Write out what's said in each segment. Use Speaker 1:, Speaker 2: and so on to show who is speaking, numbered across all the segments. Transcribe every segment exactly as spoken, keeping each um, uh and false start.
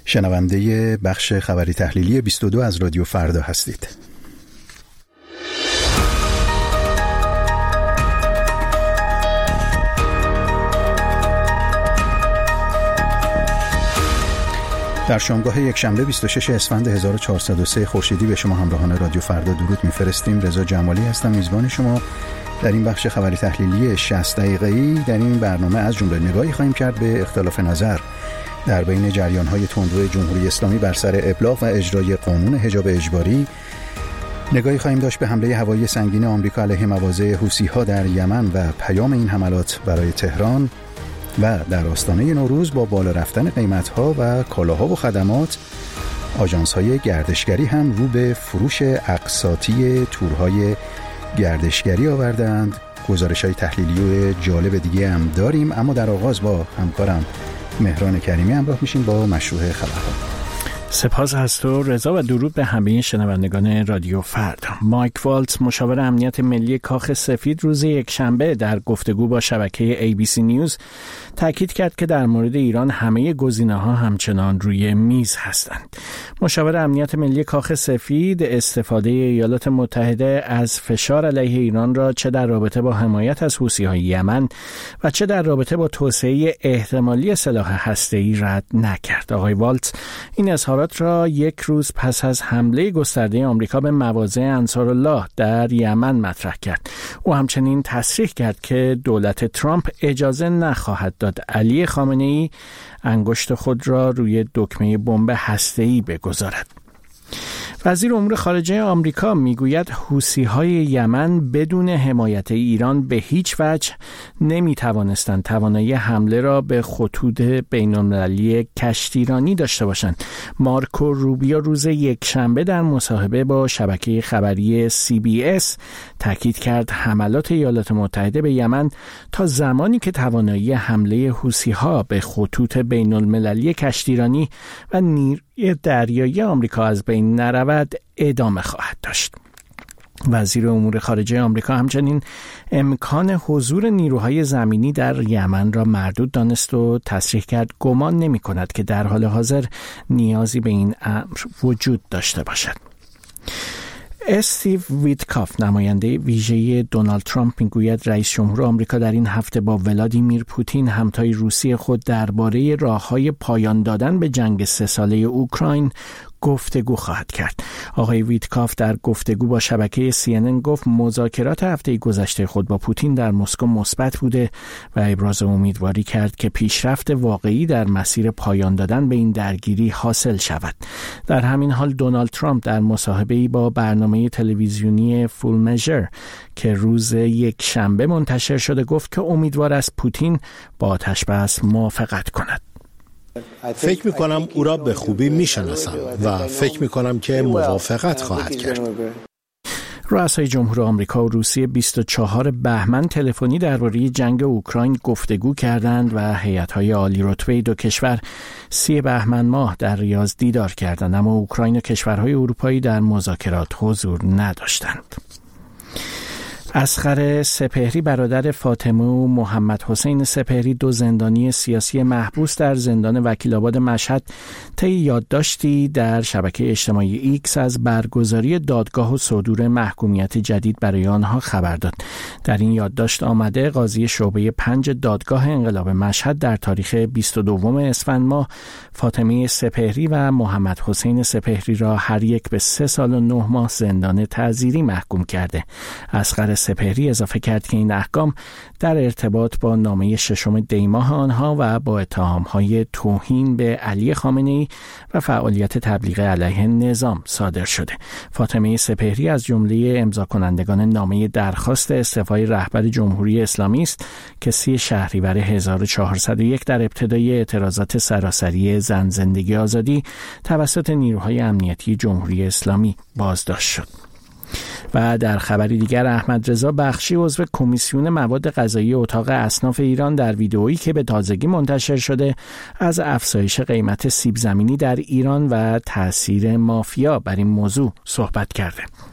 Speaker 1: شنونده بخش خبری تحلیلی بیست و دو از رادیو فردا هستید. در شامگاه یکشنبه بیست و شش اسفند هزار و چهارصد و سه خورشیدی به شما همراهان رادیو فردا درود می‌فرستیم. رضا جمالی هستم، میزبان شما در این بخش خبری تحلیلی شصت دقیقه‌ای. در این برنامه از جمله نگاهی خواهیم کرد به اختلاف نظر در بین جریان‌های تندرو جمهوری اسلامی بر سر ابلاغ و اجرای قانون حجاب اجباری. نگاهی خواهیم داشت به حمله هوایی سنگین آمریکا علیه مواضع حوثی‌ها در یمن و پیام این حملات برای تهران. و در آستانه نوروز با بالا رفتن قیمت‌ها و کالاها و خدمات، آژانس‌های گردشگری هم رو به فروش اقساطی تورهای گردشگری آوردند. گزارش‌های تحلیلی و جالب دیگه هم داریم، اما در آغاز با همکارم مهران کریمی همراه میشیم با مشروع خبرها.
Speaker 2: سپاس از تو رضا و درود به همه شنوندگان رادیو فردا. مایک والتز مشاور امنیت ملی کاخ سفید روز یکشنبه در گفتگو با شبکه ای بی سی نیوز تاکید کرد که در مورد ایران همه گزینه‌ها همچنان روی میز هستند. مشاور امنیت ملی کاخ سفید استفاده ایالات متحده از فشار علیه ایران را چه در رابطه با حمایت از حوثی‌های یمن و چه در رابطه با توسعه احتمالی سلاح هسته‌ای رد نکرد. آقای والتز این اظهارات را یک روز پس از حمله گسترده آمریکا به مواضع انصارالله در یمن مطرح کرد. او همچنین تصریح کرد که دولت ترامپ اجازه نخواهد داد علی خامنه‌ای انگشت خود را روی دکمه بمب هسته‌ای بگذارد. وزیر امور خارجه آمریکا میگوید حوثی‌های یمن بدون حمایت ایران به هیچ وجه نمیتوانستند توانایی حمله را به خطوط بین‌المللی کشتیرانی داشته باشند. مارکو روبیو روز یکشنبه در مصاحبه با شبکه خبری سی بی اس تاکید کرد حملات ایالات متحده به یمن تا زمانی که توانایی حمله حوثی‌ها به خطوط بین‌المللی کشتیرانی و نیروی دریایی آمریکا از بین نرود ادامه خواهد داشت. وزیر امور خارجه آمریکا همچنین امکان حضور نیروهای زمینی در یمن را مردود دانست و تصریح کرد گمان نمی کند که در حال حاضر نیازی به این امر وجود داشته باشد. استیو ویتکاف نماینده ویژه دونالد ترامپ میگوید رئیس جمهور آمریکا در این هفته با ولادیمیر پوتین همتای روسی خود درباره راه‌های پایان دادن به جنگ سه ساله اوکراین گفتگو خواهد کرد. آقای ویتکاف در گفتگو با شبکه سی ان ان گفت مذاکرات هفته گذشته خود با پوتین در مسکو مثبت بوده و ابراز امیدواری کرد که پیشرفت واقعی در مسیر پایان دادن به این درگیری حاصل شود. در همین حال دونالد ترامپ در مصاحبه‌ای با برنامه تلویزیونی فول مژر که روز یک شنبه منتشر شده گفت که امیدوار است پوتین با آتش‌بس موافقت کند.
Speaker 3: فکر می کنم او را به خوبی می شناسم و فکر می کنم که موافقت خواهد کرد.
Speaker 2: رؤسای جمهور آمریکا و روسیه بیست و چهارم بهمن تلفنی درباره جنگ اوکراین گفتگو کردند و هیئت‌های عالی رتبه دو کشور سی بهمن ماه در ریاض دیدار کردند، اما اوکراین و کشورهای اروپایی در مذاکرات حضور نداشتند. اصغر سپهری برادر فاطمه و محمد حسین سپهری دو زندانی سیاسی محبوس در زندان وکیل‌آباد مشهد طی یادداشتی در شبکه اجتماعی ایکس از برگزاری دادگاه و صدور محکومیت جدید برای آنها خبر داد. در این یادداشت آمده قاضی شعبه پنج دادگاه انقلاب مشهد در تاریخ بیست و دوم اسفند ماه فاطمه سپهری و محمد حسین سپهری را هر یک به سه سال و نه ماه زندان تعزیری محکوم کرده. اصغر سپهری اضافه کرد که این احکام در ارتباط با نامه ششم دیماه آنها و با اتهام‌های توهین به علی خامنه‌ای و فعالیت تبلیغ علیه نظام صادر شده. فاطمه سپهری از جمله امضا کنندگان نامه درخواست استعفای رهبر جمهوری اسلامی است که سی شهریور هزار و چهارصد و یک در ابتدای اعتراضات سراسری زن زندگی آزادی توسط نیروهای امنیتی جمهوری اسلامی بازداشت شد. و در خبری دیگر احمد رضا بخشی عضو کمیسیون مواد غذایی اتاق اصناف ایران در ویدئویی که به تازگی منتشر شده از افزایش قیمت سیب زمینی در ایران و تأثیر مافیا بر این موضوع صحبت کرده.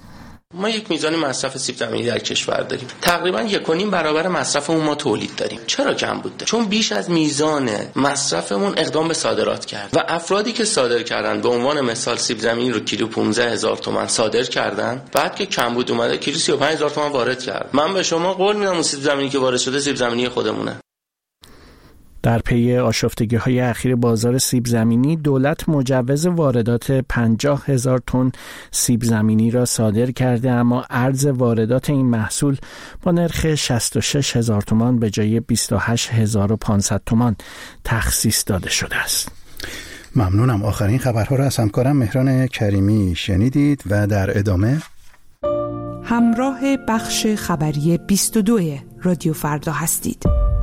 Speaker 4: ما یک میزان مصرف سیب زمینی در کشور داریم، تقریبا یک و نیم برابر مصرفمون ما تولید داریم. چرا کم بوده؟ چون بیش از میزان مصرفمون اقدام به صادرات کرد و افرادی که صادر کردن به عنوان مثال سیب زمینی رو کیلو پانزده هزار تومان صادر کردن، بعد که کم بود اومده کیلو سی و پنج هزار تومان وارد کرد. من به شما قول میدم اون سیب زمینی که وارد شده سیب زمینی خودمونه.
Speaker 2: در پی آشفتگی‌های اخیر بازار سیب زمینی، دولت مجوز واردات پنجاه هزار تن سیب زمینی را صادر کرده، اما ارز واردات این محصول با نرخ شصت و شش هزار تومان به جای بیست و هشت هزار و پانصد تومان تخصیص داده شده است.
Speaker 1: ممنونم. آخرین خبرها را از همکارم مهران کریمی شنیدید و در ادامه
Speaker 5: همراه بخش خبری بیست و دو رادیو فردا هستید.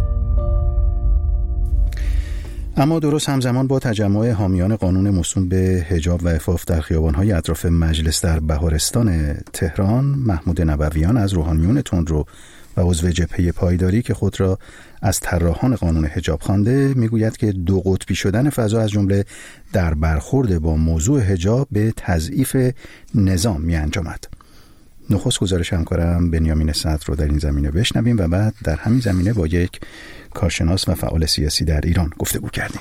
Speaker 1: اما درست همزمان با تجمع حامیان قانون موسوم به حجاب و عفاف در خیابان‌های اطراف مجلس در بهارستان تهران، محمود نبویان از روحانیون تندرو و عضو جبهه پایداری که خود را از طراحان قانون حجاب خوانده، میگوید که دو قطبی شدن فضا از جمله در برخورد با موضوع حجاب به تضعیف نظام می‌انجامد. نخست گزارش همکارم بنیامین صدر رو در این زمینه بشنویم و بعد در همین زمینه با یک کارشناس و فعال سیاسی در ایران گفتگو کردیم.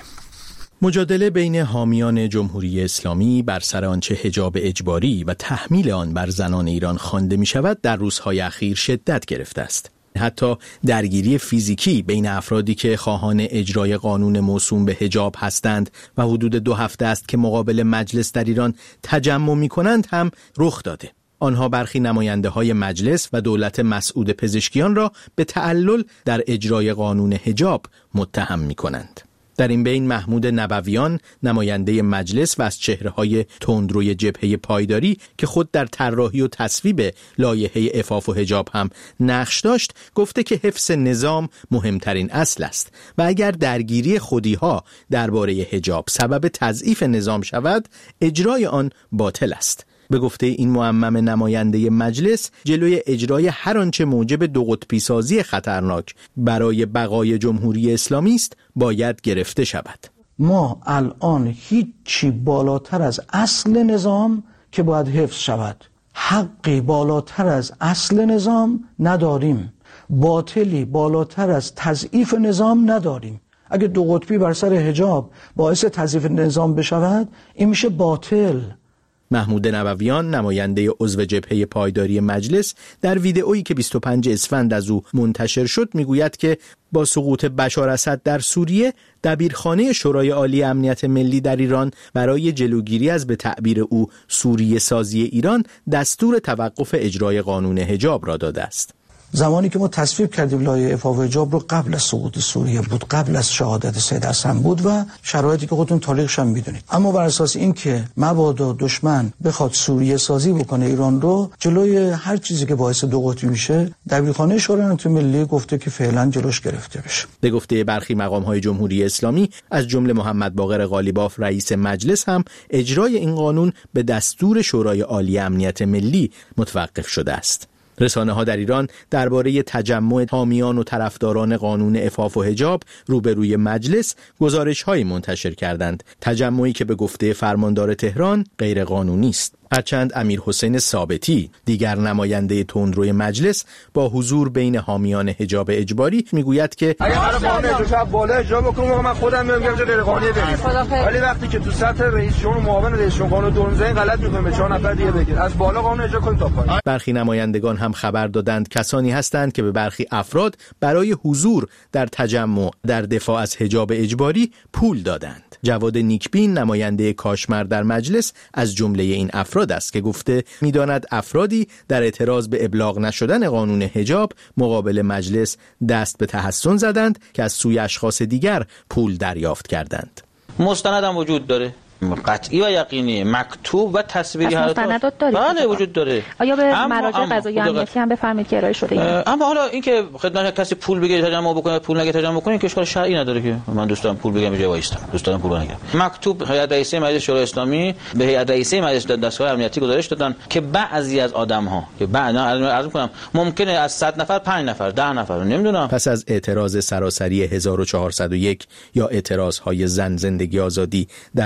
Speaker 6: مجادله بین حامیان جمهوری اسلامی بر سر آنچه حجاب اجباری و تحمیل آن بر زنان ایران خوانده می شود در روزهای اخیر شدت گرفته است. حتی درگیری فیزیکی بین افرادی که خواهان اجرای قانون موسوم به حجاب هستند و حدود دو هفته است که مقابل مجلس در ایران تجمع می کنند هم رخ داده. آنها برخی نماینده های مجلس و دولت مسعود پزشکیان را به تعلل در اجرای قانون حجاب متهم می کنند. در این بین محمود نبویان، نماینده مجلس و از چهره‌های تندروی جبهه پایداری که خود در طراحی و تصویب لایحه عفاف و حجاب هم نقش داشت، گفته که حفظ نظام مهمترین اصل است و اگر درگیری خودی‌ها درباره حجاب سبب تضعیف نظام شود، اجرای آن باطل است. به گفته این معمم نماینده مجلس، جلوی اجرای هر آنچه موجب دو قطبی سازی خطرناک برای بقای جمهوری اسلامی است باید گرفته شود.
Speaker 7: ما الان هیچی بالاتر از اصل نظام که باید حفظ شود، حقی بالاتر از اصل نظام نداریم، باطلی بالاتر از تضعیف نظام نداریم. اگه دو قطبی بر سر حجاب باعث تضعیف نظام بشود، این میشه باطل.
Speaker 6: محمود نبویان، نماینده عضو جبهه پایداری مجلس، در ویدئویی که بیست و پنجم اسفند از او منتشر شد میگوید که با سقوط بشار اسد در سوریه، دبیرخانه شورای عالی امنیت ملی در ایران برای جلوگیری از به تعبیر او سوریه سازی ایران دستور توقف اجرای قانون حجاب را داده است.
Speaker 7: زمانی که ما تصویب کردیم لایحه عفاف و حجاب رو قبل از سقوط سوریه بود، قبل از شهادت سید حسن بود و شرایطی که خودتون تاریخش هم میدونید. اما بر اساس این که مبادا دشمن بخواد سوریه سازی بکنه ایران رو، جلوی هر چیزی که باعث دو قطبی میشه، دبیرخانه شورای امنیت ملی گفته که فعلا جلوش گرفته بشه.
Speaker 6: به گفته برخی مقام‌های جمهوری اسلامی از جمله محمد باقر قالیباف رئیس مجلس هم اجرای این قانون به دستور شورای عالی امنیت ملی متوقف شده است. رسانه ها در ایران درباره تجمع حامیان و طرفداران قانون عفاف و حجاب روبروی مجلس گزارش های منتشر کردند. تجمعی که به گفته فرماندار تهران غیر قانونی است. هرچند امیر حسین ثابتی، دیگر نماینده تندروی مجلس، با حضور بین حامیان حجاب اجباری میگوید که
Speaker 8: اگه هر قانون حجاب بالا اجرا بکنم من خودم میگم که غیر قانونی بریم، ولی وقتی که تو سطح رئیس جمهور معاون رئیس جمهور قانون دو میزنه غلط میکنه، به چهار نفر دیگه بگیر از بالا قانون اجرا کنیم تا پایین.
Speaker 6: برخی نمایندگان هم خبر دادند کسانی هستند که به برخی افراد برای حضور در تجمع در دفاع از حجاب اجباری پول دادند. جواد نیکبین، نماینده کاشمر در مجلس، از جمله این افراد است که گفته می‌داند افرادی در اعتراض به ابلاغ نشدن قانون حجاب مقابل مجلس دست به تحسن زدند که از سوی اشخاص دیگر پول دریافت کردند.
Speaker 9: مستند هم وجود داره، قطعی و یقینی، مکتوب و تصویری هست.
Speaker 10: مستندات داره؟
Speaker 9: بله وجود داره.
Speaker 10: آیا به مراجع قضایی امنیتی هم بفرمایید که ارائه شده؟
Speaker 9: اما حالا اینکه خدمت کسی پول بگیره تجمع بکنه، پول نگه تجمع بکنه، که اشکال شرعی نداره که من دوست دارم پول بگیرم جای وایستم، دوست دارم پول نگیرم. مکتوب هیئت رئیسه مجلس شورای اسلامی به هیئت رئیسه مجلس دستگاه امنیتی گزارش دادن که بعضی از آدم‌ها که بعد عرض می‌کنم ممکنه از صد نفر پنج نفر ده نفر نمیدونم
Speaker 6: پس از اعتراض سراسری هزار و چهارصد و یک یا اعتراض‌های زن زندگی آزادی در سراسر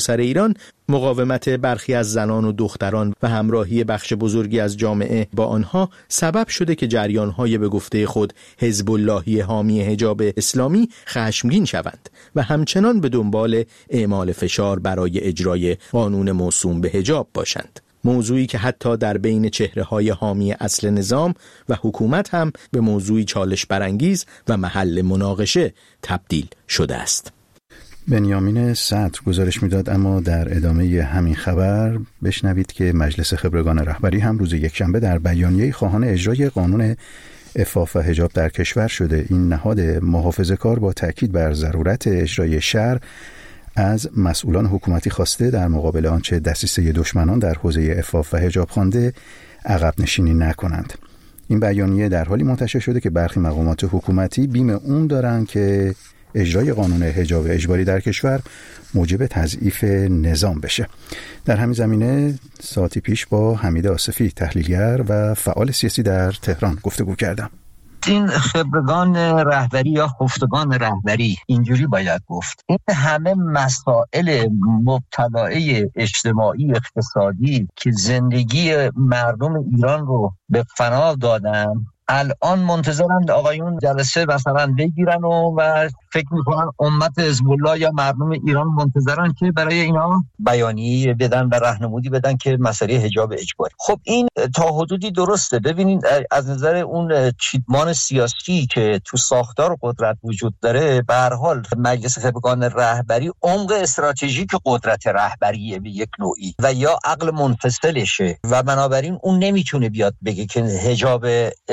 Speaker 6: سراسر ایران، مقاومت برخی از زنان و دختران و همراهی بخش بزرگی از جامعه با آنها سبب شده که جریان‌های به گفته خود حزب اللهی حامی حجاب اسلامی خشمگین شوند و همچنان به دنبال اعمال فشار برای اجرای قانون موسوم به حجاب باشند. موضوعی که حتی در بین چهره‌های حامی اصل نظام و حکومت هم به موضوعی چالش برانگیز و محل مناقشه تبدیل شده است.
Speaker 1: بنیامین صدر گزارش میداد. اما در ادامه همین خبر بشنوید که مجلس خبرگان رهبری هم روز یکشنبه در بیانیه‌ای خواهان اجرای قانون عفاف و حجاب در کشور شده. این نهاد محافظه‌کار با تاکید بر ضرورت اجرای شرع از مسئولان حکومتی خواسته در مقابل آنچه دسیسه دشمنان در حوزه عفاف و حجاب خوانده عقب نشینی نکنند. این بیانیه در حالی منتشر شده که برخی مقامات حکومتی بیم اون دارن که اجرای قانون حجاب اجباری در کشور موجب تضعیف نظام بشه. در همین زمینه ساعتی پیش با حمید آصفی تحلیلگر و فعال سیاسی در تهران گفتگو کردم.
Speaker 11: این خبرگان رهبری یا خفتگان رهبری اینجوری باید گفت، این همه مسائل مبتلای اجتماعی اقتصادی که زندگی مردم ایران رو به فنا دادن، الان منتظرند آقایون جلسه مثلا بگیرن و, و فکر میکنن امت حزب الله یا مردم ایران منتظرن که برای اینا بیانیه بدن و راهنمودی بدن که مسئله حجاب اجباری. خب این تا حدودی درسته. ببینید از نظر اون چیدمان سیاسی که تو ساختار قدرت وجود داره، به هر حال مجلس خبرگان رهبری عمق استراتژیک قدرت رهبریه به یک نوعی و یا عقل منفصلشه و بنابراین اون نمیتونه بیاد بگه که حجاب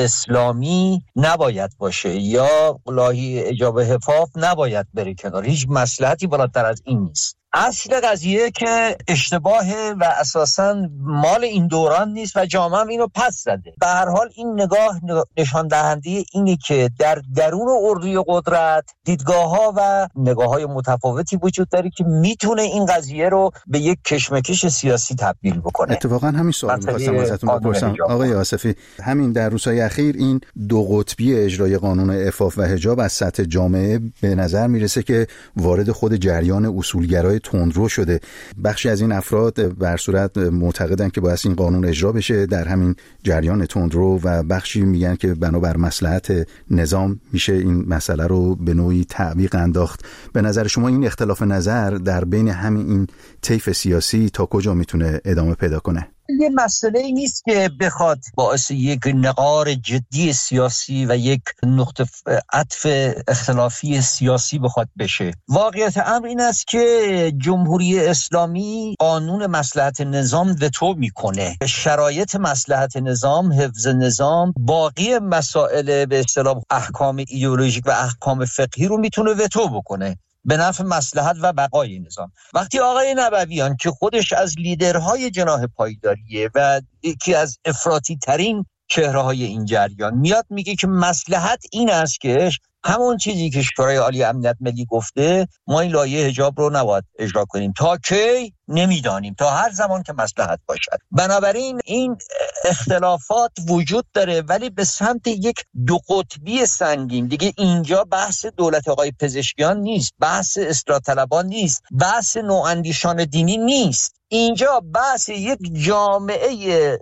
Speaker 11: اسلامی نباید باشه یا لایحه حجاب حفاظ نباید بره کنار. هیچ مصلحتی بالاتر از این نیست. اصل قضیه که اشتباهه و اساساً مال این دوران نیست و جامعه هم اینو پس زده. به هر حال این نگاه نشان دهنده اینه که در درون اردوی قدرت دیدگاه‌ها و نگاه‌های متفاوتی وجود داره که میتونه این قضیه رو به یک کشمکش سیاسی تبدیل بکنه.
Speaker 1: اتفاقاً همین سوال می‌خواستم ازتون بپرسم آقای آصفی. همین در روزهای اخیر این دو قطبی اجرای قانون عفاف و حجاب از سطح جامعه به نظر میرسه که وارد خود جریان اصولگرای تندرو شده. بخشی از این افراد بر صورت معتقدن که باید این قانون اجرا بشه در همین جریان تندرو و بخشی میگن که بنابر مصلحت نظام میشه این مسئله رو به نوعی تعویق انداخت. به نظر شما این اختلاف نظر در بین همین این طیف سیاسی تا کجا میتونه ادامه پیدا کنه؟
Speaker 11: یه مسئله نیست که بخواد باعث یک نقار جدی سیاسی و یک نقطه عطف اختلافی سیاسی بخواد بشه. واقعیت امر این است که جمهوری اسلامی قانون مصلحت نظام وتو میکنه. شرایط مصلحت نظام، حفظ نظام، باقی مسائل به اصطلاح احکام ایدئولوژیک و احکام فقهی رو میتونه وتو بکنه به نفع مصلحت و بقای نظام. وقتی آقای نبویان که خودش از لیدرهای جناح پایداریه و یکی از افراطی ترین چهره‌های این جریان میاد میگه که مصلحت این است که همون چیزی که شورای عالی امنیت ملی گفته، ما این لایحه حجاب رو نباید اجرا کنیم تا کی نمیدانیم، تا هر زمان که مصلحت باشد. بنابراین این اختلافات وجود داره ولی به سمت یک دو قطبی سنگین. دیگه اینجا بحث دولت آقای پزشکیان نیست، بحث اصلاح طلبان نیست، بحث نواندیشان دینی نیست. اینجا بحث یک جامعه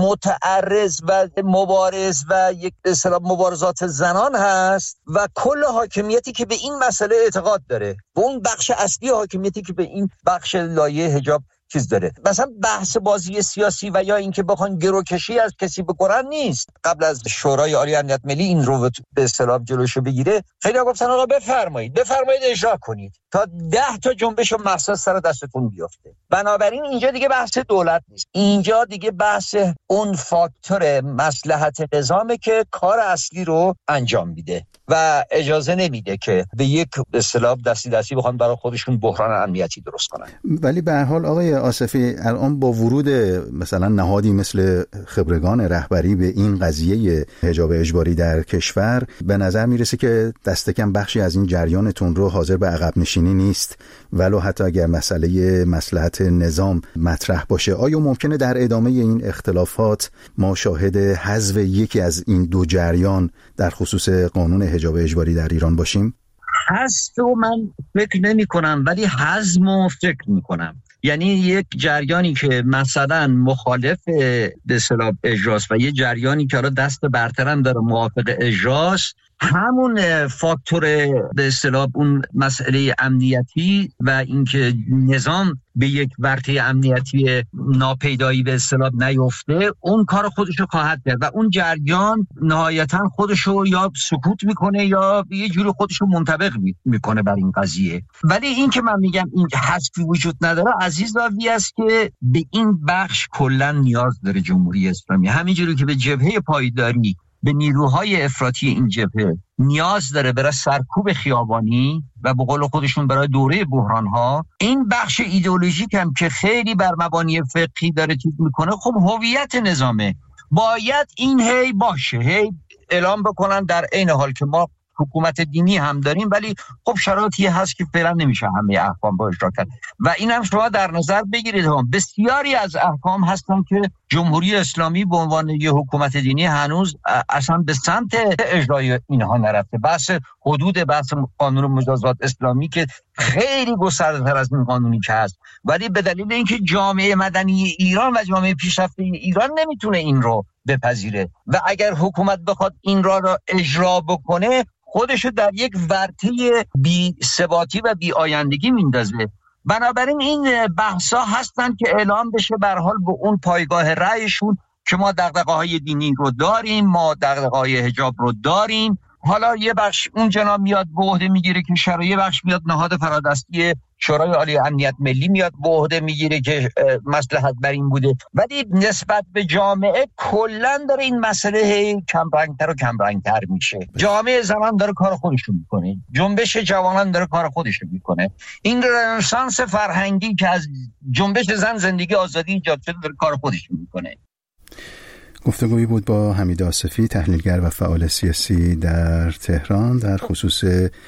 Speaker 11: متعرض و مبارز و یک اصطلاح مبارزات زنان هست و کل حاکمیتی که به این مسئله اعتقاد داره و اون بخش اصلی حاکمیتی که به این بخش لایحه حجاب چیز داره. مثلا بحث بازی سیاسی و یا اینکه بخوان گروکشی از کسی بکنن نیست. قبل از شورای عالی امنیت ملی این رو به اصطلاح جلوشو بگیره، خیلی ها گفتن آقا بفرمایید بفرمایید اجرا کنید تا ده تا جنبش و مقصد سر دستتون بیفته. بنابراین اینجا دیگه بحث دولت نیست، اینجا دیگه بحث اون فاکتور مصلحت نظامه که کار اصلی رو انجام میده و اجازه نمیده که به یک به اصطلاح دستی دستی بخوان برای خودشون بحران امنیتی درست کنن.
Speaker 1: ولی به هر حال آقای آصفی، الان با ورود مثلا نهادی مثل خبرگان رهبری به این قضیه حجاب اجباری در کشور، به نظر میرسه که دست کم بخشی از این جریان تندرو حاضر به عقب نشینی نیست، ولو حتی اگر مسئله مصلحت نظام مطرح باشه. آیا ممکنه در ادامه این اختلافات ما شاهد حذف یکی از این دو جریان در خصوص قانون حجاب اجباری در ایران باشیم؟
Speaker 11: هست و من فکر نمی کنم، ولی هضم و فکر می کنم. یعنی یک جریانی که مثلا مخالف به اصطلاح اجراست و یه جریانی که را دست برترم داره موافق اجراست، همون فاکتور به اصطلاح اون مسئله امنیتی و اینکه نظام به یک ورطه امنیتی ناپیدایی به اصطلاح نیفته، اون کار خودشو خواهد کرد و اون جریان نهایتا خودشو یا سکوت میکنه یا یه جوری خودشو منطبق میکنه بر این قضیه. ولی این که من میگم این حذفی وجود نداره، عزیز راوی است که به این بخش کلا نیاز داره جمهوری اسلامی، همینجوری که به جبهه پایداری، به نیروهای افراطی این جبهه نیاز داره برای سرکوب خیابانی و به قول خودشون برای دوره بحران‌ها. این بخش ایدئولوژیک هم که خیلی بر مبانی فقهی داره چیز میکنه، خب هویت نظامه، باید این هی باشه، هی اعلام بکنن در عین حال که ما حکومت دینی هم داریم، ولی خب شرایطی هست که فعلا نمیشه همه احکام با اجرا کرد. و این هم شما در نظر بگیرید هم بسیاری از احکام هستن که جمهوری اسلامی به عنوان یه حکومت دینی هنوز اصلا به سمت اجرای اینها نرفته. بحث حدود بحث قانون مجازات اسلامی که خیلی گسترده‌تر از این قانونی که هست، ولی به دلیل اینکه جامعه مدنی ایران و جامعه پیشرفته ایران نمیتونه این رو بپذیره و اگر حکومت بخواد این را را اجرا بکنه، خودشو در یک ورطه بی ثباتی و بی آیندگی میندازه. بنابراین این بحثا هستن که اعلام بشه به هر حال به اون پایگاه رأیشون که ما دغدغه‌های دینی رو داریم، ما دغدغه‌های حجاب رو داریم. حالا یه بخش اون جناب میاد به عهده میگیره که شورای، یه بخش میاد نهاد فرادستی شورای عالی امنیت ملی میاد به عهده میگیره که مصلحت بر این بوده، ولی نسبت به جامعه کلا داره این مسئله کم رنگتر و کم رنگتر میشه. جامعه زمان داره کار خودشو میکنه، جنبش جوانان داره کار خودشو میکنه. این رنسانس فرهنگی که از جنبش زن زندگی آزادی ایجاد شده داره کار خودشو میکنه.
Speaker 1: گفتگویی بود با حمید آصفی، تحلیلگر و فعال سیاسی در تهران، در خصوص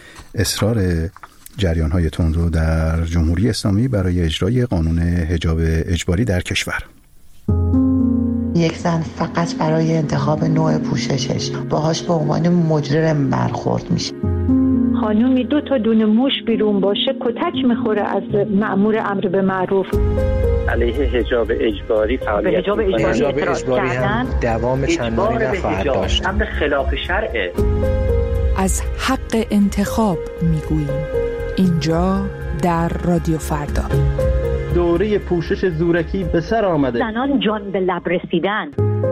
Speaker 1: اصرار جریان‌های تندرو در جمهوری اسلامی برای اجرای قانون حجاب اجباری در کشور.
Speaker 12: یک زن فقط برای انتخاب نوع پوششش باهاش به عنوان مجرم برخورد میشه.
Speaker 13: خانومی دو تا دونه موش بیرون باشه کتک میخوره از مأمور امر به معروف.
Speaker 14: علیه حجاب اجباری فعالیت
Speaker 15: حجاب اجباری, حجاب اجباری هم دوام چندانی نخواهد داشت.
Speaker 14: هم به خلاف شرعه.
Speaker 5: از حق انتخاب میگوییم اینجا در رادیو فردا.
Speaker 16: دوره پوشش زورکی به سر آمده.
Speaker 13: زنان جان به لب رسیدن.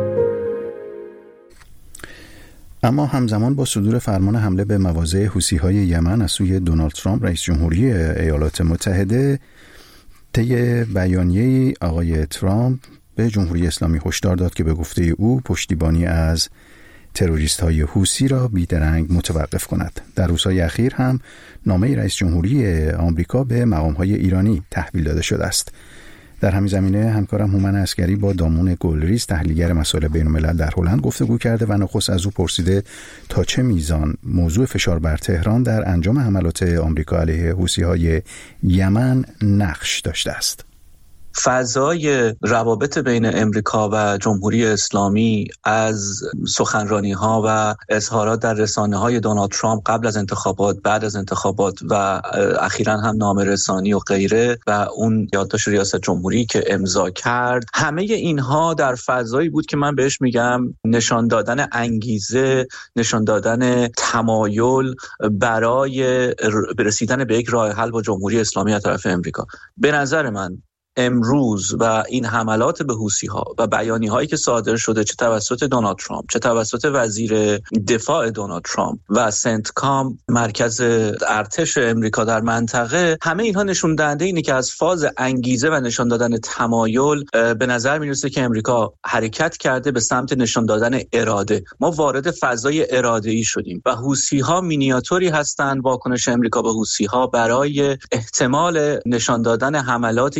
Speaker 1: اما همزمان با صدور فرمان حمله به مواضع حوثی‌های یمن از سوی دونالد ترامپ رئیس جمهوری ایالات متحده، طی بیانیه‌ای آقای ترامپ به جمهوری اسلامی هشدار داد که به گفته او پشتیبانی از تروریست‌های حوثی را بیدرنگ متوقف کند. در روزهای اخیر هم نامه رئیس جمهوری آمریکا به مقام‌های ایرانی تحویل داده شده است. در همین زمینه همکارم هومن عسگری با دامون گلریز، تحلیلگر مسائل بین‌الملل در هلند، گفتگو کرده و نخست از او پرسیده تا چه میزان موضوع فشار بر تهران در انجام حملات آمریکا علیه حوثی‌های یمن نقش داشته است.
Speaker 17: فضای روابط بین امریکا و جمهوری اسلامی از سخنرانی‌ها و اظهارات در رسانه‌های دونالد ترامپ قبل از انتخابات، بعد از انتخابات و اخیراً هم نامه‌رسانی و غیره و اون یادداشت ریاست جمهوری که امضا کرد، همه اینها در فضایی بود که من بهش میگم نشان دادن انگیزه، نشان دادن تمایل برای رسیدن به یک راه حل با جمهوری اسلامی از طرف امریکا. به نظر من امروز و این حملات به حوثی‌ها و بیانیه‌هایی که صادر شده، چه توسط دونالد ترامپ، چه توسط وزیر دفاع دونالد ترامپ و سنتکام، مرکز ارتش امریکا در منطقه، همه اینها نشون دهنده اینه که از فاز انگیزه و نشان دادن تمایل به نظر میرسه که امریکا حرکت کرده به سمت نشان دادن اراده. ما وارد فضای اراده‌ای شدیم و حوثی‌ها مینیاتوری هستند، واکنش امریکا به حوثی‌ها برای احتمال نشان دادن حملاتی که در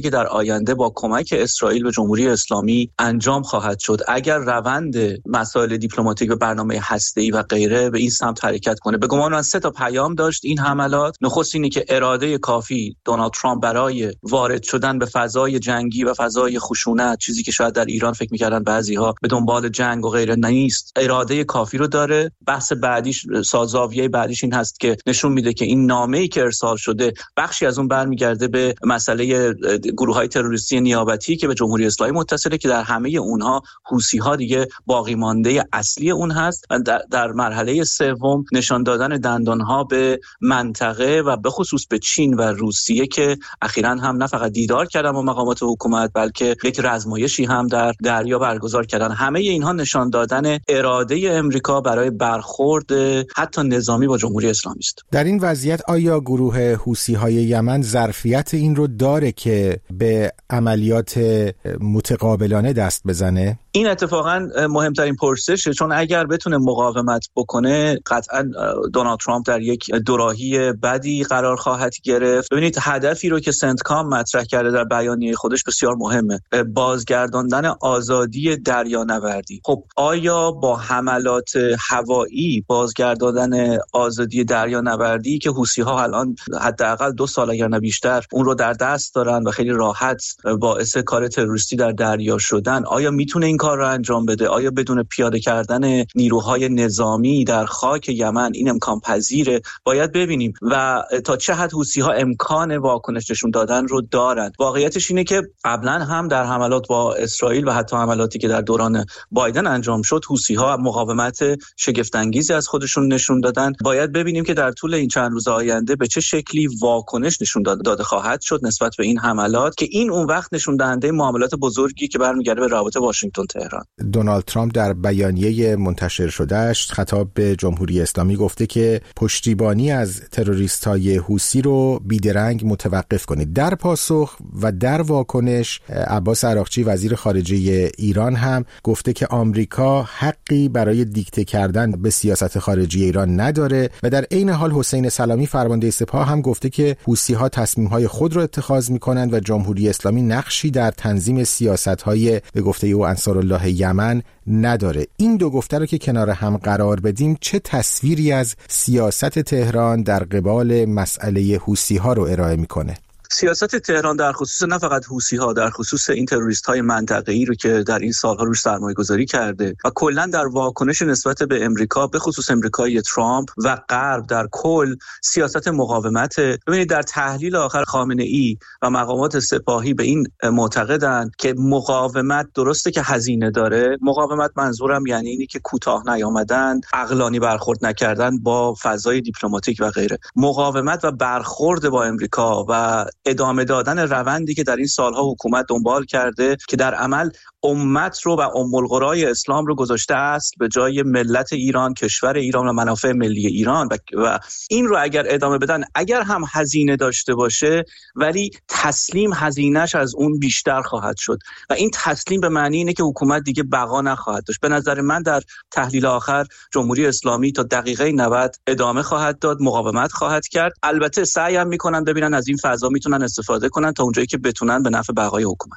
Speaker 17: آینده با کمک اسرائیل به جمهوری اسلامی انجام خواهد شد اگر روند مسائل دیپلماتیک و برنامه هسته‌ای و غیره به این سمت حرکت کنه. به گمان من سه تا پیام داشت این حملات. نخست اینه که اراده کافی دونالد ترامپ برای وارد شدن به فضای جنگی و فضای خشونت، چیزی که شاید در ایران فکر می‌کردن بعضی‌ها به دنبال جنگ و غیره نیست، اراده کافی رو داره. بحث بعدیش سازاویه بعدیش این هست که نشون میده که این نامه‌ای که ارسال شده بخشی از اون برمیگرده به مسئله گروه‌های تروریستی نیابتی که به جمهوری اسلامی متصله، که در همه اونها حوثی‌ها دیگه باقی مانده اصلی اون هست. در, در مرحله سوم نشان دادن دندانها به منطقه و به خصوص به چین و روسیه که اخیراً هم نه فقط دیدار کردن با مقامات حکومت بلکه یک رزمایشی هم در دریا برگزار کردن. همه اینها نشان دادن اراده امریکا برای برخورد حتی نظامی با جمهوری اسلامی است.
Speaker 18: در این وضعیت آیا گروه حوثی‌های یمن ظرفیت این رو داره که به عملیات متقابلانه دست بزنه؟
Speaker 17: این اتفاقا مهمترین پرسشه، چون اگر بتونه مقاومت بکنه قطعا دونالد ترامپ در یک دوراهی بدی قرار خواهد گرفت. ببینید هدفی رو که سنتکام مطرح کرده در بیانیه خودش بسیار مهمه، بازگرداندن آزادی دریانوردی. خب آیا با حملات هوایی بازگرداندن آزادی دریانوردی که حوثی‌ها الان حداقل دو سال اگر نه بیشتر اون رو در دست دارن و خیلی راحت باعث کار تروریستی در دریا شدن، آیا میتونه این کار رو انجام بده؟ آیا بدون پیاده کردن نیروهای نظامی در خاک یمن این امکان پذیره؟ باید ببینیم و تا چه حد حوثی‌ها امکان واکنش نشون دادن رو دارند. واقعیتش اینه که قبلا هم در حملات با اسرائیل و حتی حملاتی که در دوران بایدن انجام شد حوثی‌ها مقاومت شگفت انگیزی از خودشون نشون دادن. باید ببینیم که در طول این چند روز آینده به چه شکلی واکنش نشون داده خواهد شد نسبت به این حملات که این اون وقت نشون دهنده معاملات بزرگی که برمیگرده به روابط واشنگتن تهران.
Speaker 18: دونالد ترامپ در بیانیه منتشر شدهش خطاب به جمهوری اسلامی گفته که پشتیبانی از تروریست‌های حوثی رو بیدرنگ متوقف کنید. در پاسخ و در واکنش عباس عراقچی وزیر خارجه ایران هم گفته که آمریکا حقی برای دیکته کردن به سیاست خارجی ایران نداره و در عین حال حسین سلامی فرمانده سپاه هم گفته که حوثی‌ها تصمیم‌های خود رو اتخاذ می‌کنند و جمهوری اسلامی نقشی در تنظیم سیاست‌های به گفته او انصارالله یمن نداره. این دو گفته رو که کنار هم قرار بدیم چه تصویری از سیاست تهران در قبال مسئله حوثی‌ها رو ارائه می‌کنه؟
Speaker 17: سیاست تهران در خصوص نه فقط حوثی‌ها، در خصوص این تروریست‌های منطقه‌ای رو که در این سال‌ها روش سرمایه‌گذاری کرده و کلاً در واکنش نسبت به امریکا، به خصوص امریکای ترامپ و غرب در کل سیاست مقاومت. ببینید در تحلیل آخر خامنه‌ای و مقامات سپاهی به این معتقدند که مقاومت درسته که هزینه داره. مقاومت منظورم یعنی اینی که کوتاه نیامدن، عقلانی برخورد نکردن با فضای دیپلماتیک و غیره. مقاومت و برخورد با امریکا و ادامه دادن روندی که در این سالها حکومت دنبال کرده که در عمل امت رو و ام القرای اسلام رو گذاشته است به جای ملت ایران، کشور ایران و منافع ملی ایران و, و این رو اگر ادامه بدن، اگر هم هزینه داشته باشه ولی تسلیم هزینه‌اش از اون بیشتر خواهد شد و این تسلیم به معنی اینه که حکومت دیگه بقا نخواهد داشت. به نظر من در تحلیل آخر جمهوری اسلامی تا دقیقه نود ادامه خواهد داد، مقاومت خواهد کرد. البته سعی هم میکنن ببینن از این فضا میتونن استفاده کنن تا اونجایی که بتونن به نفع بقای حکومت.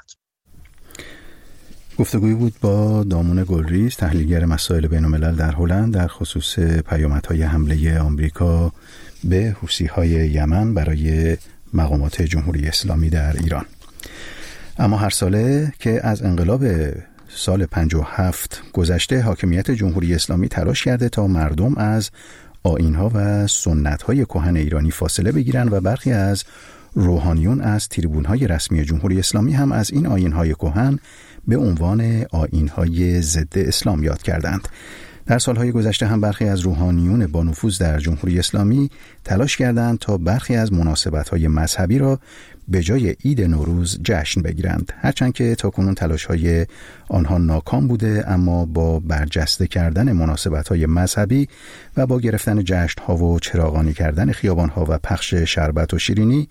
Speaker 1: گفتگویی بود با دامون گلریز، تحلیلگر مسائل بین‌الملل در هلند، در خصوص پیامدهای حمله آمریکا به حوثی‌های یمن برای مقامات جمهوری اسلامی در ایران. اما هر ساله که از انقلاب سال پنجاه و هفت گذشته، حاکمیت جمهوری اسلامی تلاش کرده تا مردم از آیین‌ها و سنت‌های کهن ایرانی فاصله بگیرن و برخی از روحانیون از تریبون‌های رسمی جمهوری اسلامی هم از این آیین‌های کهن به عنوان آیین‌های ضد اسلام یاد کردند. در سالهای گذشته هم برخی از روحانیون با نفوذ در جمهوری اسلامی تلاش کردند تا برخی از مناسبت‌های مذهبی را به جای عید نوروز جشن بگیرند، هرچند که تاکنون تلاش‌های آنها ناکام بوده، اما با برجسته کردن مناسبت‌های مذهبی و با گرفتن جشن‌ها و چراغانی کردن خیابان‌ها و پخش شربت و شیرینی،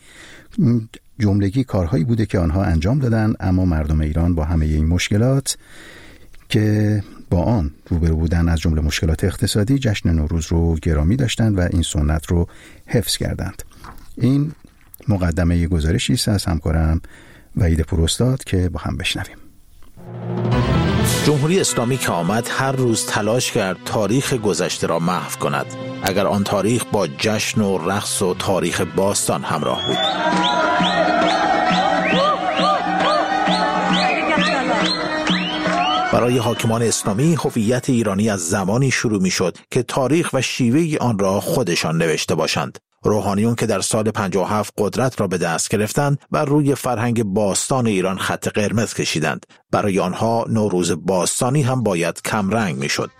Speaker 1: جملگی کارهایی بوده که آنها انجام دادند. اما مردم ایران با همه این مشکلات که با آن روبرو بودن، از جمله مشکلات اقتصادی، جشن نوروز رو گرامی داشتند و این سنت رو حفظ کردند. این مقدمه گزارشی است از همکارم وحید پوراستاد که با هم بشنویم.
Speaker 6: جمهوری اسلامی که آمد هر روز تلاش کرد تاریخ گذشته را محو کند، اگر آن تاریخ با جشن و رقص و تاریخ باستان همراه بود. برای حاکمان اسلامی هویت ایرانی از زمانی شروع می شد که تاریخ و شیوه آن را خودشان نوشته باشند. روحانیون که در سال پنجاه و هفت قدرت را به دست گرفتند و روی فرهنگ باستان ایران خط قرمز کشیدند. برای آنها نوروز باستانی هم باید کمرنگ می شد.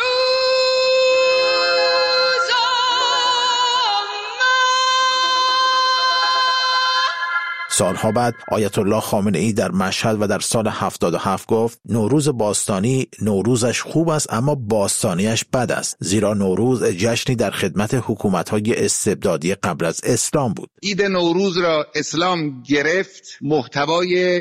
Speaker 6: سالها بعد آیت الله خامنه ای در مشهد و در سال هفتاد و هفت گفت نوروز باستانی نوروزش خوب است اما باستانیش بد است، زیرا نوروز جشنی در خدمت حکومت‌های استبدادی قبل از اسلام بود.
Speaker 19: عید نوروز را اسلام گرفت، محتوای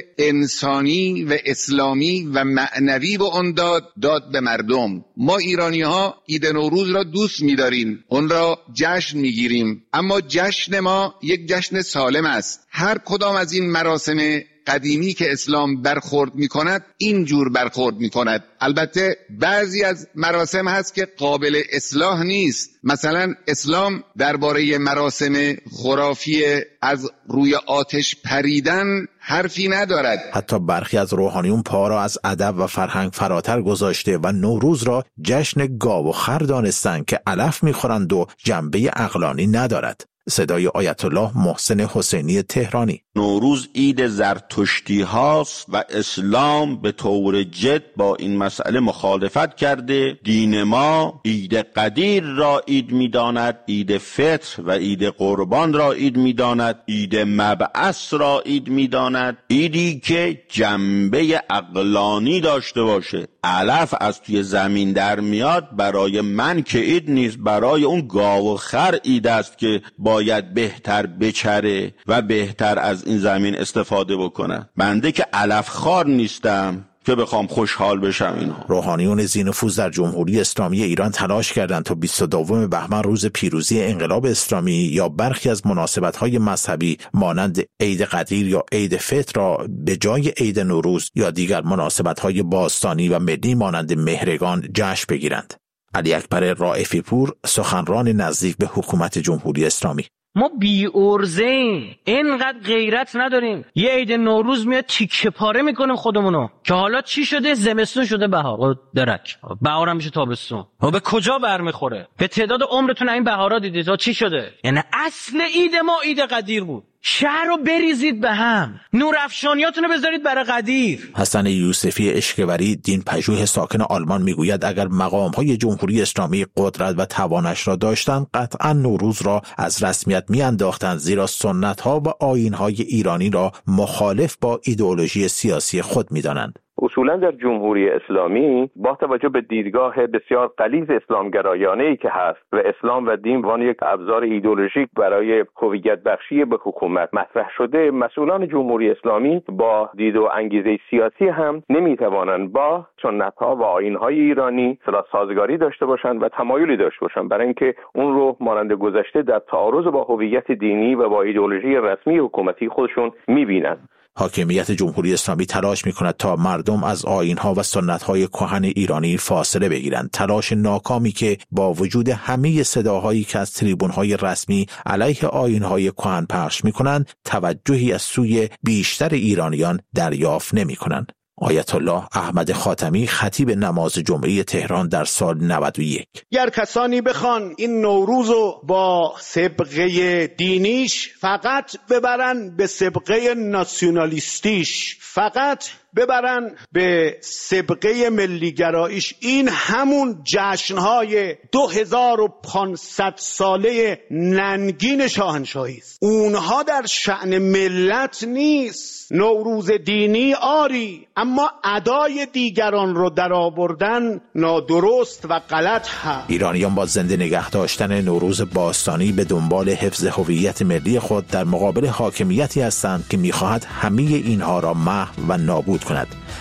Speaker 19: انسانی و اسلامی و معنوی به آن داد داد به مردم. ما ایرانی‌ها عید نوروز را دوست می‌داریم، اون را جشن می‌گیریم، اما جشن ما یک جشن سالم است. هر کدام از این مراسم قدیمی که اسلام برخورد می کند این جور برخورد می کند. البته بعضی از مراسم هست که قابل اصلاح نیست. مثلا اسلام درباره مراسم خرافی از روی آتش پریدن حرفی ندارد.
Speaker 6: حتی برخی از روحانیون پا را از ادب و فرهنگ فراتر گذاشته و نوروز را جشن گاو و خر دانستند که علف می‌خورند و جنبه عقلانی ندارد. صدای آیت الله محسن حسینی تهرانی.
Speaker 20: نوروز عید زرتشتی هاست و اسلام به طور جد با این مسئله مخالفت کرده. دین ما عید قدیر را عید می داند، عید فطر و عید قربان را عید می داند، عید مبعث را عید می داند، عیدی که جنبه عقلانی داشته باشه. علف از توی زمین در میاد، برای من که عید نیست، برای اون گاو و خر عید است که باید بهتر بچره و بهتر از این زمین استفاده بکنه. بنده که علف خار نیستم که بخوام خوشحال بشم. اینها
Speaker 6: روحانیون ذی‌نفوذ در جمهوری اسلامی ایران تلاش کردند تا بیست و دوم بهمن روز پیروزی انقلاب اسلامی یا برخی از مناسبت‌های مذهبی مانند عید قدیر یا عید فطر را به جای عید نوروز یا دیگر مناسبت‌های باستانی و ملی مانند مهرگان جشن بگیرند. علی اکبر رائفی پور، سخنران نزدیک به حکومت جمهوری اسلامی:
Speaker 21: ما بی ارزه‌ایم، اینقدر غیرت نداریم. یه عید نوروز میاد تیکه پاره میکنیم خودمونو که حالا چی شده؟ زمستون شده بهار، درک بهارم میشه تابستون. ها به کجا برمیخوره؟ به تعداد عمرتون این بهارا دیدید ها چی شده؟ یعنی اصل عید ما عید قدیر بود. شهر رو بریزید به هم، نور افشانیاتونو بذارید برای قدیر.
Speaker 6: حسن یوسفی اشکبری، دین پژوه ساکن آلمان، میگوید اگر مقام‌های جمهوری اسلامی قدرت و توانش را داشتند قطعا نوروز را از رسمیت میانداختند، زیرا سنت‌ها و آیین‌های ایرانی را مخالف با ایدئولوژی سیاسی خود می‌دانند.
Speaker 22: اصولا در جمهوری اسلامی با توجه به دیدگاه بسیار غلیظ اسلامگرایانه‌ای که هست و اسلام و دین وان یک ابزار ایدئولوژیک برای هویت بخشی به حکومت مطرح شده، مسئولان جمهوری اسلامی با دید و انگیزه سیاسی هم نمیتوانند با سنت‌ها و آیین‌های ایرانی صلاح سازگاری داشته باشند و تمایلی داشته باشند برای اینکه اون رو مانند گذشته در تعارض با هویت دینی و با ایدئولوژی رسمی حکومتی خودشون می‌بینند.
Speaker 6: حاکمیت جمهوری اسلامی تلاش می‌کند تا مردم از آیین‌ها و سنت‌های کهن ایرانی فاصله بگیرند، تلاش ناکامی که با وجود همه صداهایی که از تریبون‌های رسمی علیه آیین‌های کهن پخش می‌کنند توجهی از سوی بیشتر ایرانیان دریافت نمی‌کنند. آیت الله احمد خاتمی، خطیب نماز جمعه تهران در سال نود و یک:
Speaker 23: گر کسانی بخوان این نوروزو با سابقه دینیش فقط ببرن به سابقه ناسیونالیستیش، فقط ببرن به سابقه ملیگراییش، این همون جشنهای دو هزار و پانصد ساله ننگین شاهنشاهی است. اونها در شأن ملت نیست. نوروز دینی آری، اما ادای دیگران رو در آوردن نادرست و غلط هست.
Speaker 6: ایرانیان با زنده نگه داشتن نوروز باستانی به دنبال حفظ هویت ملی خود در مقابل حاکمیتی هستند که می‌خواهد همه اینها را محو و نابود کند.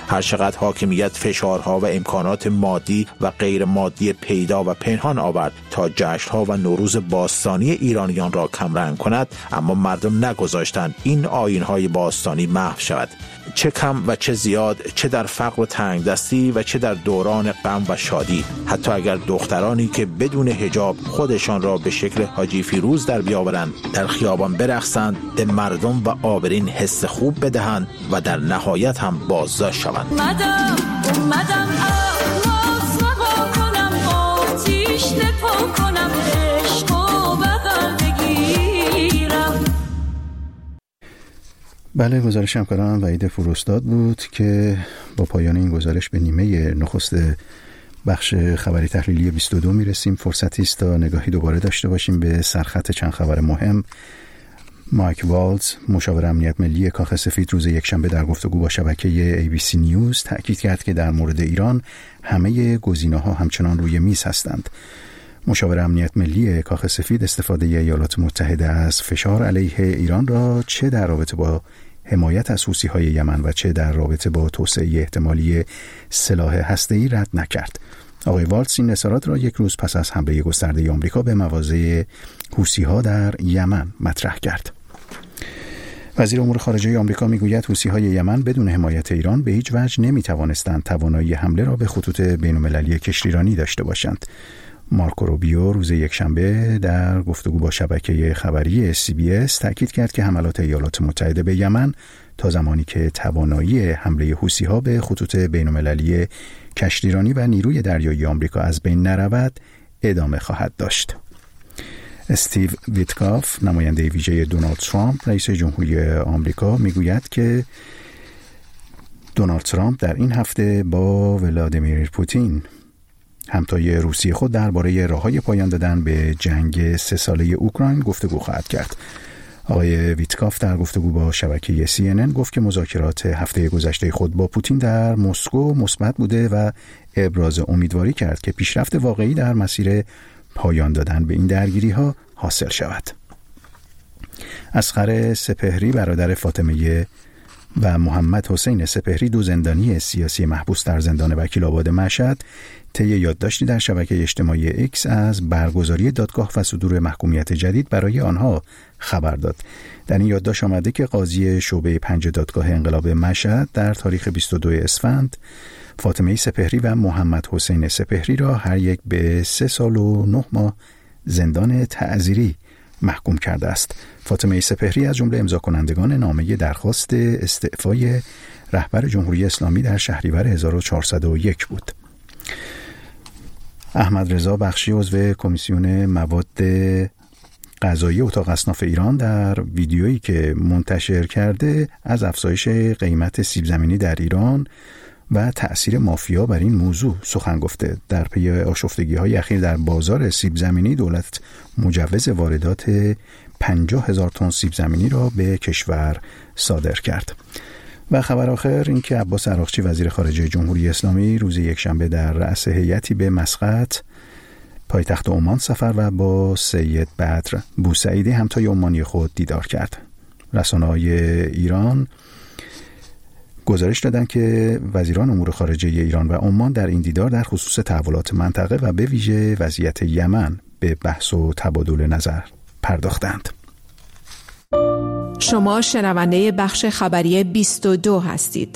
Speaker 2: هر چقدر حاکمیت فشارها و امکانات مادی و غیر مادی پیدا و پنهان آورد تا جشن‌ها و نوروز باستانی ایرانیان را کمرنگ کند، اما مردم نگذاشتند این آیین‌های باستانی محو شود. چه کم و چه زیاد، چه در فقر و تنگ دستی و چه در دوران غم و شادی، حتی اگر دخترانی که بدون حجاب خودشان را به شکل حاجی فیروز در بیاورند، در خیابان برقصند، به مردم و آبرین حس خوب بدهند و در نهایت هم بازداشت شوند.
Speaker 3: مدام اومدم آواز نبا کنم، آتیش نپا کنم، عشق و بغل بگیرم.
Speaker 1: بله، گزارش همکاران وحید فروستاد بود که با پایان این گزارش به نیمه نخست بخش خبری تحلیلی بیست و دو میرسیم. فرصتی است تا نگاهی دوباره داشته باشیم به سرخط چند خبر مهم. مایک والز، مشاور امنیت ملی کاخ سفید، روز یکشنبه در گفتگو با شبکه ای بی سی نیوز تأکید کرد که در مورد ایران همه گزینه‌ها همچنان روی میز هستند. مشاور امنیت ملی کاخ سفید استفاده ایالات متحده از فشار علیه ایران را چه در رابطه با حمایت از حوثی‌های یمن و چه در رابطه با توسعه احتمالی سلاح هسته‌ای رد نکرد. آقای والتز این اظهارات را یک روز پس از حمله گسترده آمریکا به مواضع حوثی‌ها در یمن مطرح کرد. وزیر امور خارجه آمریکا میگوید حوثی‌های یمن بدون حمایت ایران به هیچ وجه نمی‌توانستند توانایی حمله را به خطوط بین‌المللی کشتیرانی داشته باشند. مارکو روبیو روز یکشنبه در گفتگو با شبکه خبری سی بی اس تأکید کرد که حملات ایالات متحده به یمن تا زمانی که توانایی حمله حوثی‌ها به خطوط بین‌المللی کشتیرانی و نیروی دریایی آمریکا از بین نرود ادامه خواهد داشت. استیو ویتکاف، نماینده ویژه دونالد ترامپ، رئیس جمهوری آمریکا، میگوید که دونالد ترامپ در این هفته با ولادیمیر پوتین، همتای روسی خود، درباره راه‌های پایان دادن به جنگ سه ساله اوکراین گفتگو خواهد کرد. آقای ویتکاف در گفتگو با شبکه سی ان ان گفت که مذاکرات هفته گذشته خود با پوتین در مسکو مثبت بوده و ابراز امیدواری کرد که پیشرفت واقعی در مسیر پایان دادن به این درگیری‌ها حاصل شود. اصغر سپهری، برادر فاطمه و محمد حسین سپهری، دو زندانی سیاسی محبوس در زندان وکیل‌آباد مشهد، طی یادداشتی در شبکه اجتماعی ایکس از برگزاری دادگاه و صدور محکومیت جدید برای آنها خبر داد. در این یادداشت آمده که قاضی شعبه پنج دادگاه انقلاب مشهد در تاریخ بیست و دوم اسفند فاطمه سپهری و محمد حسین سپهری را هر یک به سه سال و نه ماه زندان تعزیری محکوم کرده است. فاطمه سپهری از جمله امضا کنندگان نامه درخواست استعفای رهبر جمهوری اسلامی در شهریور هزار و چهارصد و یک بود. احمد رضا بخشی، عضو کمیسیون مواد غذایی اتاق اصناف ایران، در ویدیویی که منتشر کرده از افزایش قیمت سیب زمینی در ایران و تأثیر مافیا بر این موضوع سخن گفته. در پی آشفتگی‌های اخیر در بازار سیب زمینی، دولت مجوز واردات پنجاه هزار تن سیب زمینی را به کشور صادر کرد. و خبر آخر این که عباس عراقچی، وزیر خارجه جمهوری اسلامی، روز یکشنبه در رأس هیئتی به مسقط، پایتخت عمان، سفر و با سید بدر بوسعیدی، همتای عمانی خود، دیدار کرد. رسانه‌های ایران گزارش دادند که وزیران امور خارجه ایران و عمان در این دیدار در خصوص تحولات منطقه و به ویژه وضعیت یمن به بحث و تبادل نظر پرداختند.
Speaker 5: شما شنونده بخش خبری بیست و دو هستید.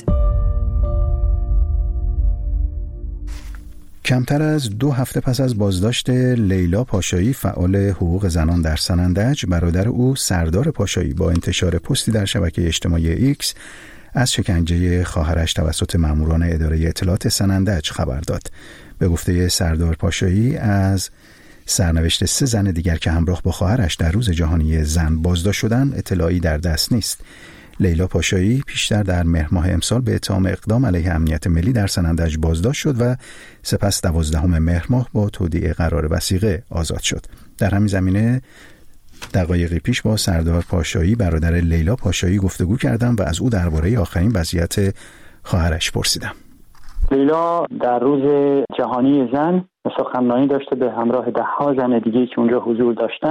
Speaker 1: کمتر از دو هفته پس از بازداشت لیلا پاشایی، فعال حقوق زنان در سنندج، برادر او سردار پاشایی با انتشار پستی در شبکه اجتماعی ایکس از شکنجه خواهرش توسط ماموران اداره اطلاعات سنندج خبر داد. به گفته سردار پاشایی، از سرنوشت سه زن دیگر که همراه با خواهرش در روز جهانی زن بازداشت شدند اطلاعی در دست نیست. لیلا پاشایی پیشتر در مهر ماه امسال به اتهام اقدام علیه امنیت ملی در سنندج بازداشت شد و سپس دوازدهم مهر ماه با تودیع قرار وثیقه آزاد شد. در همین زمینه دقایقی پیش با سردار پاشایی، برادر لیلا پاشایی، گفتگو کردم و از او درباره آخرین وضعیت خواهرش پرسیدم.
Speaker 4: لیلا در روز جهانی زن سخنرانی داشته به همراه ده ها زن دیگه که اونجا حضور داشتن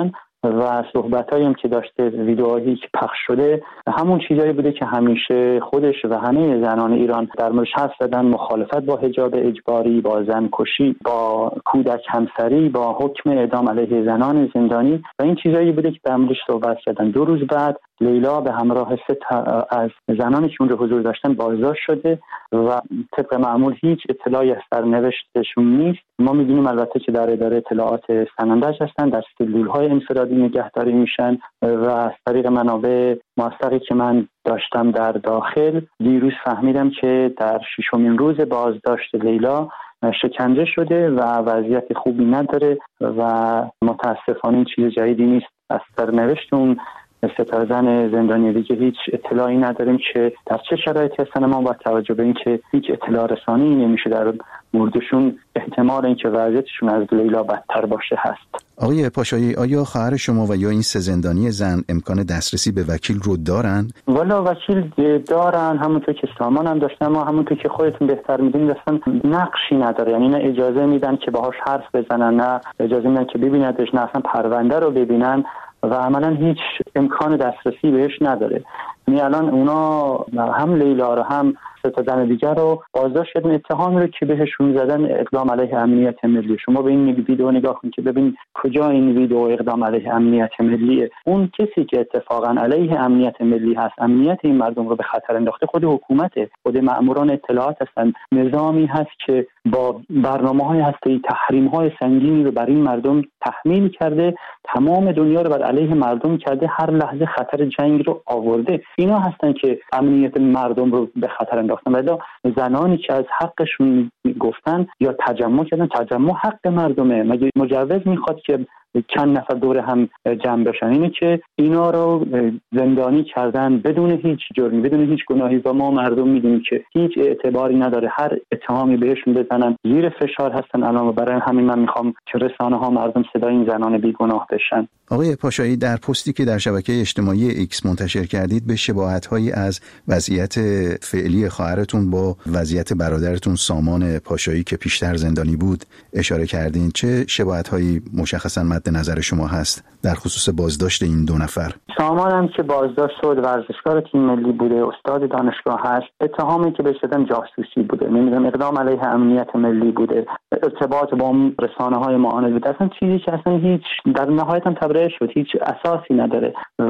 Speaker 4: و صحبتایی هم که داشته، ویدئوهایی که پخش شده، همون چیزایی بوده که همیشه خودش و همه زنان ایران در موردش حرف زدن. مخالفت با حجاب اجباری، با زنکشی، با کودک همسری، با حکم اعدام علیه زنان زندانی و این چیزایی بوده که در موردش صحبت کردن. دو روز بعد لیلا به همراه سه از زنانی که اونجا حضور داشتن بازداشت شده و طبق معمول هیچ اطلاعی از سرنوشتشون نیست. ما می‌دونیم البته که در اداره اطلاعات سنندج هستن، در سلول‌های انفرادی نگهداری میشن و از طریق منابع موثقی که من داشتم در داخل دیروز فهمیدم که در ششمین روز بازداشت لیلا شکنجه شده و وضعیت خوبی نداره و متاسفانه این چیز جدیدی نیست. از سرنوشت اون ستاره زن زندانی دیگه هیچ اطلاعی نداریم که در چه شرایطی هستن. ما با توجه به اینکه هیچ اطلاع رسانی نمیشه در موردشون، احتمال اینکه وضعیتشون از لیلا بدتر باشه هست.
Speaker 1: آقای پاشایی، آیا خواهر شما و یا این سه زندانی زن امکان دسترسی به وکیل رو دارن؟
Speaker 4: والا وکیل دارن، همونطور که سامان هم داشتن، ما همونطور که خودتون بهتر میدونید اصلا نقشی نداره، یعنی نه اجازه میدن که باهاش حرف بزنن، نه اجازه میدن که ببیندش، نه اصلا پرونده رو ببینن و عملا هیچ امکان دسترسی بهش نداره. یعنی الان اونا هم لیلا رو هم سه تا زن دیگر رو بازداشت کردن، اتهام رو که بهشون زدن اقدام علیه امنیت ملی. شما به این ویدیو نگاه کنید که ببین کجا این ویدیو اقدام علیه امنیت ملیه. اون کسی که اتفاقا علیه امنیت ملی هست، امنیت این مردم رو به خطر انداخته، خود حکومته، خود مأموران اطلاعات هستن. نظامی هست که با برنامه‌های هسته‌ای تحریم‌های سنگینی رو بر این مردم تحمیل کرده، تمام دنیا رو بر علیه مردم کرده، هر لحظه خطر جنگ رو آورده. اینا هستن که امنیت مردم رو به خطر انداختن. ولی زنانی که از حقشون گفتن یا تجمع کردن، تجمع حق مردمه، مگه مجوز میخواد که چند نفر دور هم جمع بشن؟ اینه که اینا رو زندانی کردن بدون هیچ جرمی، بدون هیچ گناهی و ما مردم میدونیم که هیچ اعتباری نداره. هر اتهامی بهشون بزنن زیر فشار هستن الان. برای همین من میخوام که رسانه ها مردم صدای این زنان بیگناه بشن.
Speaker 1: آقای پاشایی، در پستی که در شبکه اجتماعی ایکس منتشر کردید به شباهت‌هایی از وضعیت فعلی خواهرتون با وضعیت برادرتون سامان پاشایی که پیشتر زندانی بود اشاره کردین. چه شباهت‌هایی مشخصاً مد نظر شما هست در خصوص بازداشت این دو نفر؟
Speaker 4: سامان هم که بازداشت شد ورزشکار تیم ملی بوده، استاد دانشگاه هست. اتهامی که بهش دادن جاسوسی بوده، نمیدونم اقدام علیه امنیت ملی بوده، ارتباط با رسانه‌های معاند بوده. اصلا چیزی که اصلا هیچ در نهایت هم تبرئه شد، هیچ اساسی نداره و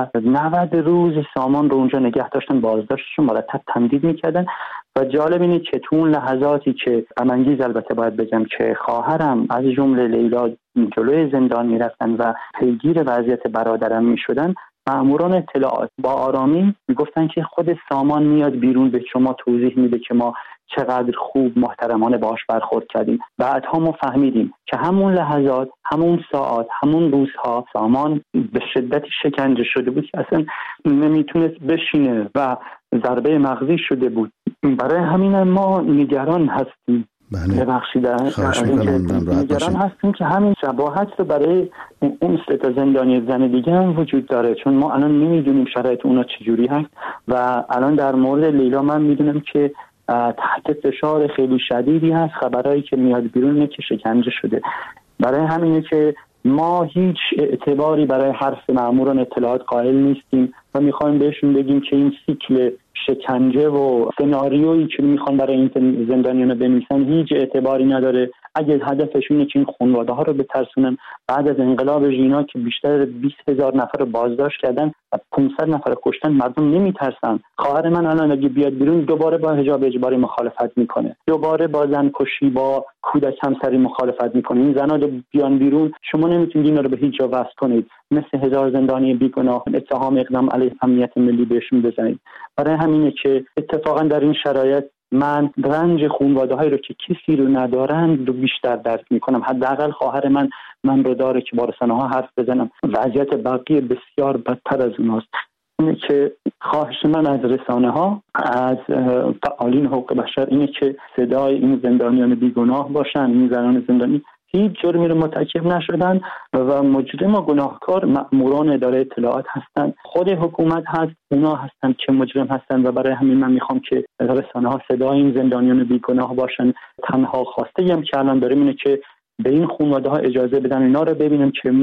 Speaker 4: نود روز سامان رو اونجا نگه داشتن، بازداشتشون مرتب تمدید میکردن. و جالب اینه که تو اون لحظاتی که غم‌انگیز البته باید بگم که خواهرم از جمله لیلا جلوی زندان میرفتن و پیگیر وضعیت برادرم میشدن، مأموران اطلاعات با آرامی میگفتن که خود سامان میاد بیرون به شما توضیح میده که ما چقدر خوب محترمانه باهاش برخورد کردیم. بعدها ما فهمیدیم که همون لحظات، همون ساعات، همون روزها سامان به شدت شکنجه شده بود که اصلا نمیتونست بشینه و ضربه مغزی شده بود. برای همین ما نگران هستیم.
Speaker 1: بله.
Speaker 4: ببخشید
Speaker 1: نگران
Speaker 4: هستیم که همین شباهت رو برای اون سه تا زندانی زن دیگه هم وجود داره، چون ما الان نمیدونیم شرایط اونا چجوری هست و الان در مورد لیلا من میدونم که تحت فشار خیلی شدیدی هست. خبرایی که میاد بیرون اینه که شکنجه شده. برای همینه که ما هیچ اعتباری برای حرف مأموران اطلاعات قائل نیستیم و میخوایم بهشون بگیم که این سیکل شکنجه و سناریویی که میخوان برای این زندانیان بنویسن هیچ اعتباری نداره. اگه هدفشونه که این خانواده ها رو بترسونن، بعد از انقلاب ژینا که بیشتر بیست هزار نفر رو بازداشت کردن و پانصد نفر رو کشتن، مردم نمیترسن. خواهر من الان اگه بیاد بیرون دوباره با حجاب اجباری مخالفت میکنه، دوباره با زنکشی، با کودک همسری مخالفت میکنه. این زنا رو بیان بیرون، شما نمیتونید اینا رو به هیچ جا وصل کنید، مثل هزار زندانی بیگناه اتهام اقدام علیه امنیت ملی بهشون بزنید. برای همینه که اتفاقا در این شرایط من رنج خانواده‌هایی رو که کسی رو ندارن رو بیشتر درک میکنم. حداقل خواهر من من رو داره که با رسانه‌ها حرف بزنم. وضعیت بقیه بسیار بدتر از اوناست. اینه که خواهش من از رسانه‌ها، از فعالین حقوق بشر اینه که صدای این زندانیان بیگناه باشن. این زنان زندانی هیچ جرمی رو مرتکب نشدن و مجرم و گناهکار مأموران اداره اطلاعات هستن، خود حکومت هست، اونا هستن که مجرم هستن و برای همین من میخوام که رسانه‌ها صدای این زندانیان بیگناه باشن. تنها خواسته هم که الان داریم اینه که به این خانواده‌ها اجازه بدن اینا رو ببینیم که ما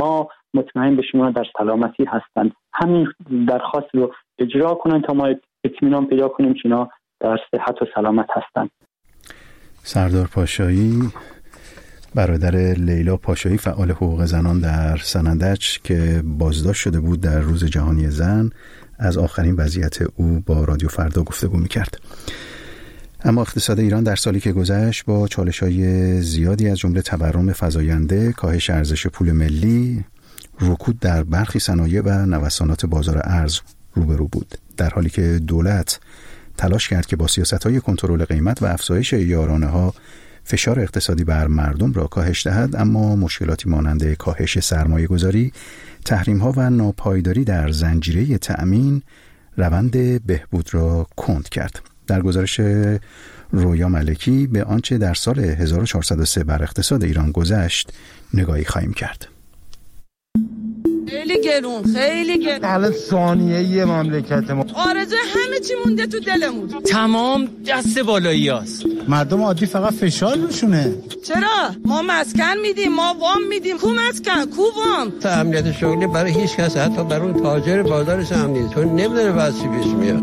Speaker 4: مطمئن بشیم اونا در سلامتی هستند. همین درخواست رو اجرا کنن تا ما اطمینان پیدا کنیم که اینا در صحت و سلامت هستند.
Speaker 1: سردار پاشایی، برادر لیلا پاشایی، فعال حقوق زنان در سنندج که بازداشت شده بود در روز جهانی زن، از آخرین وضعیت او با رادیو فردا گفتگو می‌کرد. اما اقتصاد ایران در سالی که گذشت با چالش‌های زیادی از جمله تورم فزاینده، کاهش ارزش پول ملی، رکود در برخی صنایع و نوسانات بازار ارز روبرو بود، در حالی که دولت تلاش کرد که با سیاست‌های کنترل قیمت و افزایش یارانه‌ها فشار اقتصادی بر مردم را کاهش دهد، اما مشکلاتی مانند کاهش سرمایه‌گذاری، تحریم‌ها و ناپایداری در زنجیره تأمین روند بهبود را کند کرد. در گزارش رویا ملکی به آنچه در سال هزار و چهارصد و سه بر اقتصاد ایران گذشت نگاهی خواهیم کرد.
Speaker 7: خیلی گرون، خیلی گرون.
Speaker 8: الان ثانیه یه مملکت ما
Speaker 7: آرزو همه چی مونده تو دلمون.
Speaker 21: تمام دست بالایی هست.
Speaker 8: مردم عادی فقط فشار روشونه.
Speaker 7: چرا؟ ما مسکن میدیم، ما وام میدیم. کو مسکن، کو وام.
Speaker 10: امنیت شغلی برای هیچ کس، حتی برای اون تاجر بازارش هم نیست، چون نمیدونه واسه پیش میاد.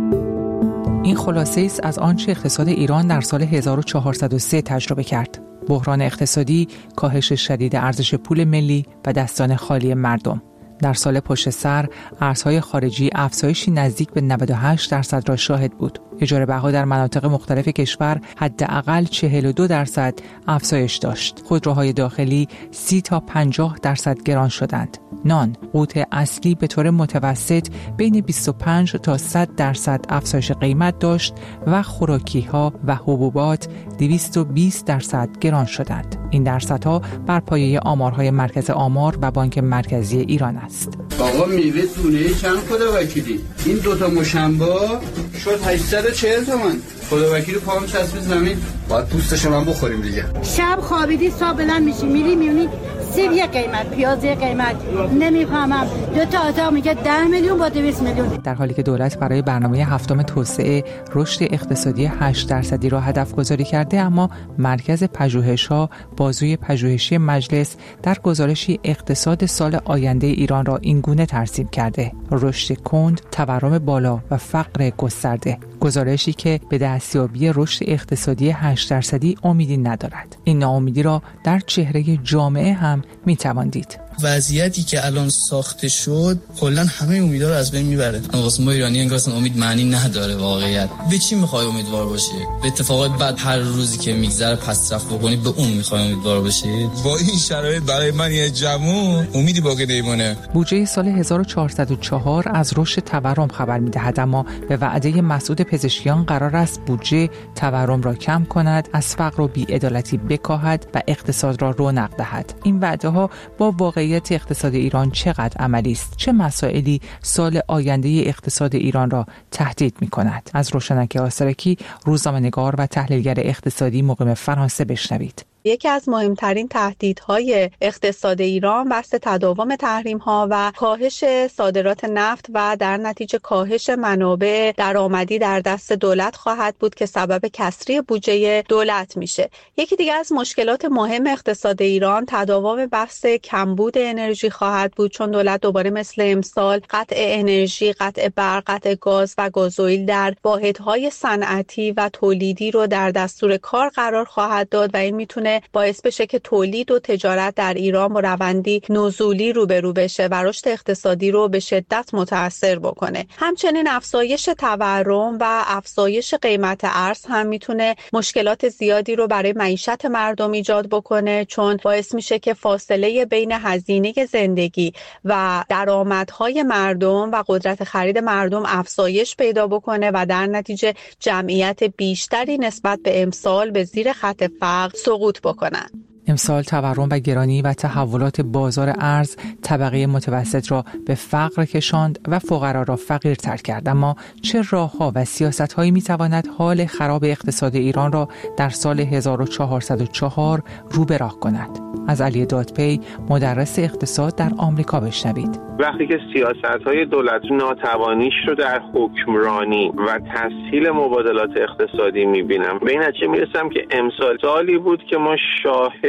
Speaker 24: این خلاصه است از آنچه اقتصاد ایران در سال هزار و چهارصد و سه تجربه کرد. بحران اقتصادی، کاهش شدید ارزش پول ملی و دستان خالی مردم. در سال پشت سر ارزهای خارجی افزایشی نزدیک به نود و هشت درصد را شاهد بود. اجاره بها در مناطق مختلف کشور حداقل چهل و دو درصد افزایش داشت. خودروهای داخلی سی تا پنجاه درصد گران شدند. نان، قوت اصلی، به طور متوسط بین بیست و پنج تا صد درصد افزایش قیمت داشت و خوراکی‌ها و حبوبات دویست و بیست درصد گران شدند. این درصدها بر پایه آمارهای مرکز آمار و بانک مرکزی ایران است.
Speaker 25: آقا میوه دونه چند خداوکیلی؟ این دوتا مشنبا شد هشتصد و چهل تومن. خداوکیلی پام چسبید زمین، باید پوستشون هم بخوریم دیگه.
Speaker 26: شب خوابیدی صبح بلند میشی میری میبینی سیب یه قیمت، پیاز یه قیمت، نمیفهمم. دو تا اتاق میگه ده میلیون با دویست میلیون.
Speaker 24: در حالی که دولت برای برنامه هفتم توسعه رشد اقتصادی هشت درصدی را هدف گذاری کرده، اما مرکز پژوهش‌ها بازوی پژوهشی مجلس در گزارشی اقتصاد سال آینده ایران را اینگونه ترسیم کرده: رشد کند، تورم بالا و فقر گسترده. گزارشی که به دستیابی رشد اقتصادی هشت درصدی امیدی ندارد. این ناامیدی را در چهره جامعه هم میتوان دید.
Speaker 27: وضعیتی که الان ساخته شد کلا همه امیدا رو از بین میبره. واسه ما ایرانی انگار اصلا امید معنی نداره. واقعیت به چی میخوای امیدوار باشی؟ به اتفاقات بعد هر روزی که میگذره پس رفت بکنی به اون میخوای امیدوار باشی؟ با این شرایط برای من یه جوون امیدی باقی نمیمونه.
Speaker 24: بودجه سال هزار و چهارصد و چهار از رشد تورم خبر میدهد، اما به وعده مسعود پزشکیان قرار است بودجه تورم را کم کند، از فقر و بی‌عدالتی بکاهد و اقتصاد را رونق دهد. این وعده ها با واقعیت اقتصاد ایران چقدر عملی است؟ چه مسائلی سال آینده اقتصاد ایران را تهدید می کند؟ از روشنک آسرکی، روزنامه‌نگار و تحلیلگر اقتصادی مقیم فرانسه بشنوید.
Speaker 28: یکی از مهمترین تهدیدهای اقتصاد ایران بحث تداوم تحریم‌ها و کاهش صادرات نفت و در نتیجه کاهش منابع درآمدی در دست دولت خواهد بود که سبب کسری بودجه دولت میشه. یکی دیگه از مشکلات مهم اقتصاد ایران تداوم بحث کمبود انرژی خواهد بود، چون دولت دوباره مثل امسال قطع انرژی، قطع برق، قطع گاز و گازوئیل در واحدهای صنعتی و تولیدی رو در دستور کار قرار خواهد داد و این میتونه باعث بشه که تولید و تجارت در ایران با روندی نزولی روبرو بشه و رشد اقتصادی رو به شدت متاثر بکنه. همچنین افزایش تورم و افزایش قیمت ارز هم میتونه مشکلات زیادی رو برای معیشت مردم ایجاد بکنه، چون باعث میشه که فاصله بین هزینه زندگی و درآمدهای مردم و قدرت خرید مردم افزایش پیدا بکنه و در نتیجه جمعیت بیشتری نسبت به امسال به زیر خط فقر سقوط بکنن.
Speaker 24: امسال تورم و گرانی و تحولات بازار ارز طبقه متوسط را به فقر کشاند و فقرا را فقیرتر کرد. اما چه راه‌ها و سیاست‌هایی می‌تواند حال خراب اقتصاد ایران را در سال هزار و چهارصد و چهار رو به راه کند؟ از علی دادپی، مدرس اقتصاد در آمریکا بشنوید.
Speaker 29: وقتی که سیاست‌های دولت ناتوانیش رو در حکمرانی و تسهیل مبادلات اقتصادی می‌بینم، به این نتیجه می‌رسم که امسال سالی بود که ما شاهد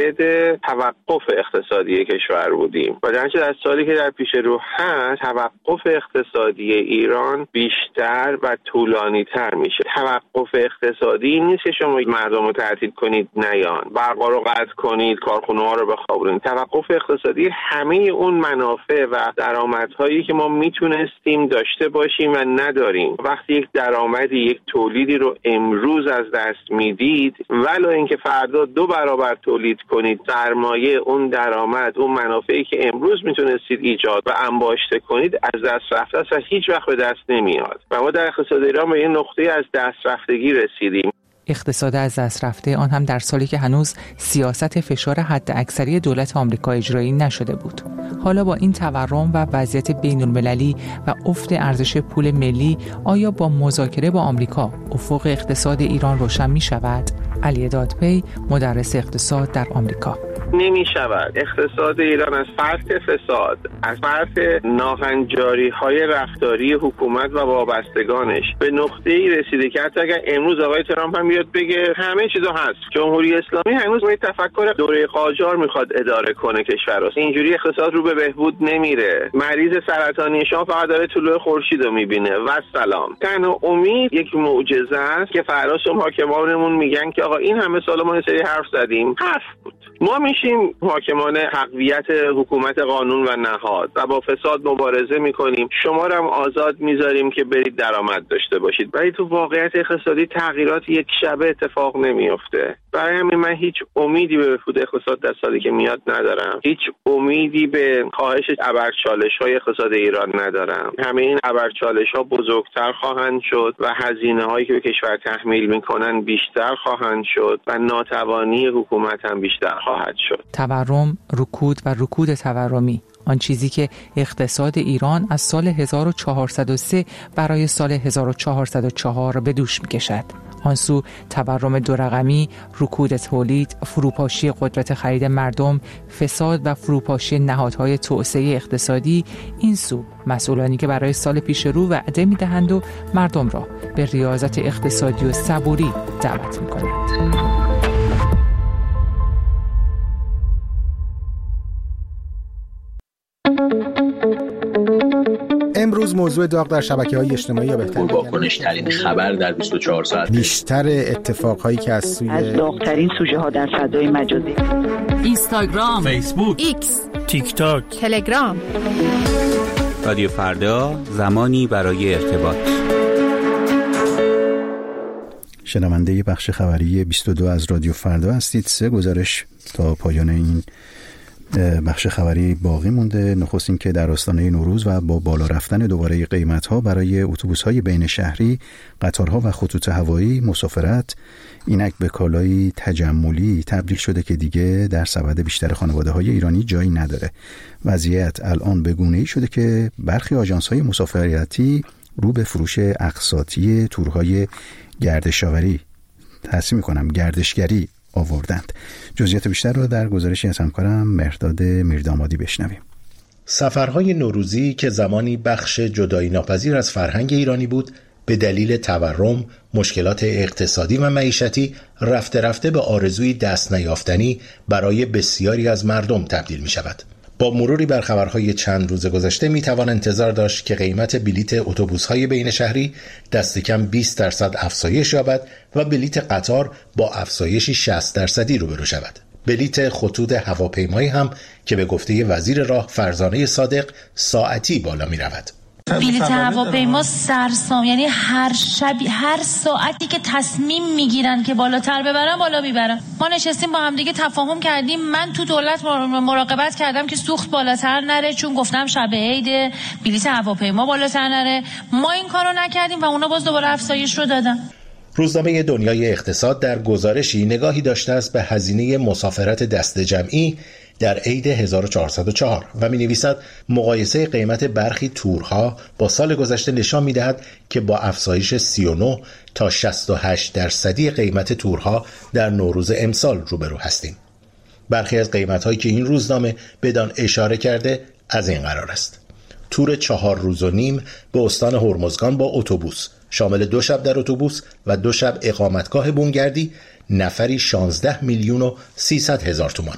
Speaker 29: شاهد توقف اقتصادی کشور بودیم و در در سالی که در پیش رو هست توقف اقتصادی ایران بیشتر و طولانی تر میشه. توقف اقتصادی نیست که شما مردم رو تعطیل کنید نیان، برقا رو قطع کنید، کارخونه ها رو بخوابونید. توقف اقتصادی همه اون منافع و درآمدهایی که ما میتونستیم داشته باشیم و نداریم، وقتی یک درآمدی یک تولیدی رو امروز از دست میدید ولو اینکه فردا دو برابر تولید کنید، سرمایه اون درآمد اون منافعی که امروز میتونستید ایجاد و انباشته کنید از دست رفته است و هیچ وقت به دست نمیاد و ما در اقتصاد ایران به این نقطه از دست رفتگی رسیدیم.
Speaker 24: اقتصاد از دست رفته، آن هم در سالی که هنوز سیاست فشار حد اکثری دولت آمریکا اجرایی نشده بود. حالا با این تورم و وضعیت بین المللی و افت ارزش پول ملی، آیا با مذاکره با آمریکا افق اقتصاد ایران روشن می شود؟ علی دادپی، مدرس اقتصاد در آمریکا:
Speaker 29: نمی شود. اقتصاد ایران از فرط فساد، از فرط ناهنجاری های رفتاری حکومت و وابستگانش به نقطه ای رسیده که حتی اگر امروز آقای ترامپ هم بیاد بگه همه چیزا هست، جمهوری اسلامی هنوز به تفکر دوره قاجار میخواد اداره کنه کشور رو. اینجوری اقتصاد رو به بهبود نمیره. مریض سرطانی شما فقط داره طلوع خورشید رو میبینه و سلام. تنها امید یک معجزه است که فراس و حاکمانمون میگن که آقا این همه سال ما این سری حرف زدیم، حرف بود. ما میشیم حاکمان حقیقت حکومت قانون و نهاد و با فساد مبارزه میکنیم، شما رو هم آزاد میذاریم که برید درآمد داشته باشید. ولی تو واقعیت اقتصادی تغییرات یک شبه اتفاق نمیفته. برای همین من هیچ امیدی به بهبود اقتصاد در سالی که میاد ندارم. هیچ امیدی به کاهش ابرچالش‌های اقتصاد ایران ندارم. همه این ابرچالش‌ها بزرگتر خواهند شد و هزینه‌هایی که به کشور تحمیل میکنن بیشتر خواهند شد و ناتوانی حکومت هم بیشتر خواهد شد.
Speaker 24: تورم، رکود و رکود تورمی، آن چیزی که اقتصاد ایران از سال هزار و چهارصد و سه برای سال هزار و چهارصد و چهار به دوش می‌کشد. آن سو تورم دو رقمی، رکود تولید، فروپاشی قدرت خرید مردم، فساد و فروپاشی نهادهای توسعه اقتصادی. این سو مسئولانی که برای سال پیش رو وعده می‌دهند و مردم را به ریاضت اقتصادی و صبوری دعوت می‌کنند.
Speaker 1: امروز موضوع داغ در شبکه‌های اجتماعی یا بهتر
Speaker 6: پرواکنش‌ترین خبر در بیست و چهار ساعت،
Speaker 1: بیشتر اتفاقهایی که از سوی
Speaker 9: از داغ‌ترین سوژه‌ها در فضای مجازی،
Speaker 11: اینستاگرام، فیسبوک، ایکس، تیک تاک، تلگرام.
Speaker 12: رادیو فردا، زمانی برای ارتباط.
Speaker 1: شنونده بخش خبری بیست و دو از رادیو فردا هستید. سه گزارش تا پایان این بخش خبری باقی مونده. نخست این که در آستانه نوروز و با بالا رفتن دوباره قیمت‌ها برای اتوبوس‌های بین شهری، قطارها و خطوط هوایی، مسافرت اینک به کالای تجملی تبدیل شده که دیگه در سبد بیشتر خانواده‌های ایرانی جایی نداره. وضعیت الان به گونه‌ای شده که برخی آژانس‌های مسافرتی رو به فروش اقساطی تورهای گردشاوری تصمیم می‌کنم گردشگری آوردند. جزئیات بیشتر رو در گزارشی از همکارم مهرداد میردامادی بشنویم.
Speaker 13: سفرهای نوروزی که زمانی بخش جدایی ناپذیر از فرهنگ ایرانی بود، به دلیل تورم، مشکلات اقتصادی و معیشتی رفته رفته به آرزوی دست نیافتنی برای بسیاری از مردم تبدیل می شود. با مروری بر خبرهای چند روز گذشته می توان انتظار داشت که قیمت بلیت اتوبوس‌های بین شهری دست کم بیست درصد افزایش یابد و بلیت قطار با افزایشی شصت درصدی روبرو شود. بلیت خطوط هواپیمایی هم که به گفته وزیر راه فرزانه صادق ساعتی بالا می رود.
Speaker 14: بلیت هواپیما سرسام، یعنی هر شب هر ساعتی که تصمیم میگیرن که بالاتر ببرن بالا میبرن. ما نشستیم با هم دیگه تفاهم کردیم، من تو دولت مراقبت کردم که سوخت بالاتر نره، چون گفتم شب عید بلیت هواپیما بالاتر نره. ما این کارو نکردیم و اونا باز دوباره افزایش رو دادن.
Speaker 13: روزنامه دنیای اقتصاد در گزارشی نگاهی داشته است به هزینه مسافرت دست جمعی در عید هزار و چهارصد و چهار و می نویسد مقایسه قیمت برخی تورها با سال گذشته نشان می دهد که با افزایش سی و نه تا شصت و هشت درصدی قیمت تورها در نوروز امسال روبرو هستیم. برخی از قیمت‌هایی که این روزنامه بدان اشاره کرده از این قرار است: تور چهار روز و نیم به استان هرمزگان با اتوبوس شامل دو شب در اتوبوس و دو شب اقامتگاه بونگردی نفری شانزده میلیون و سیصد هزار تومان.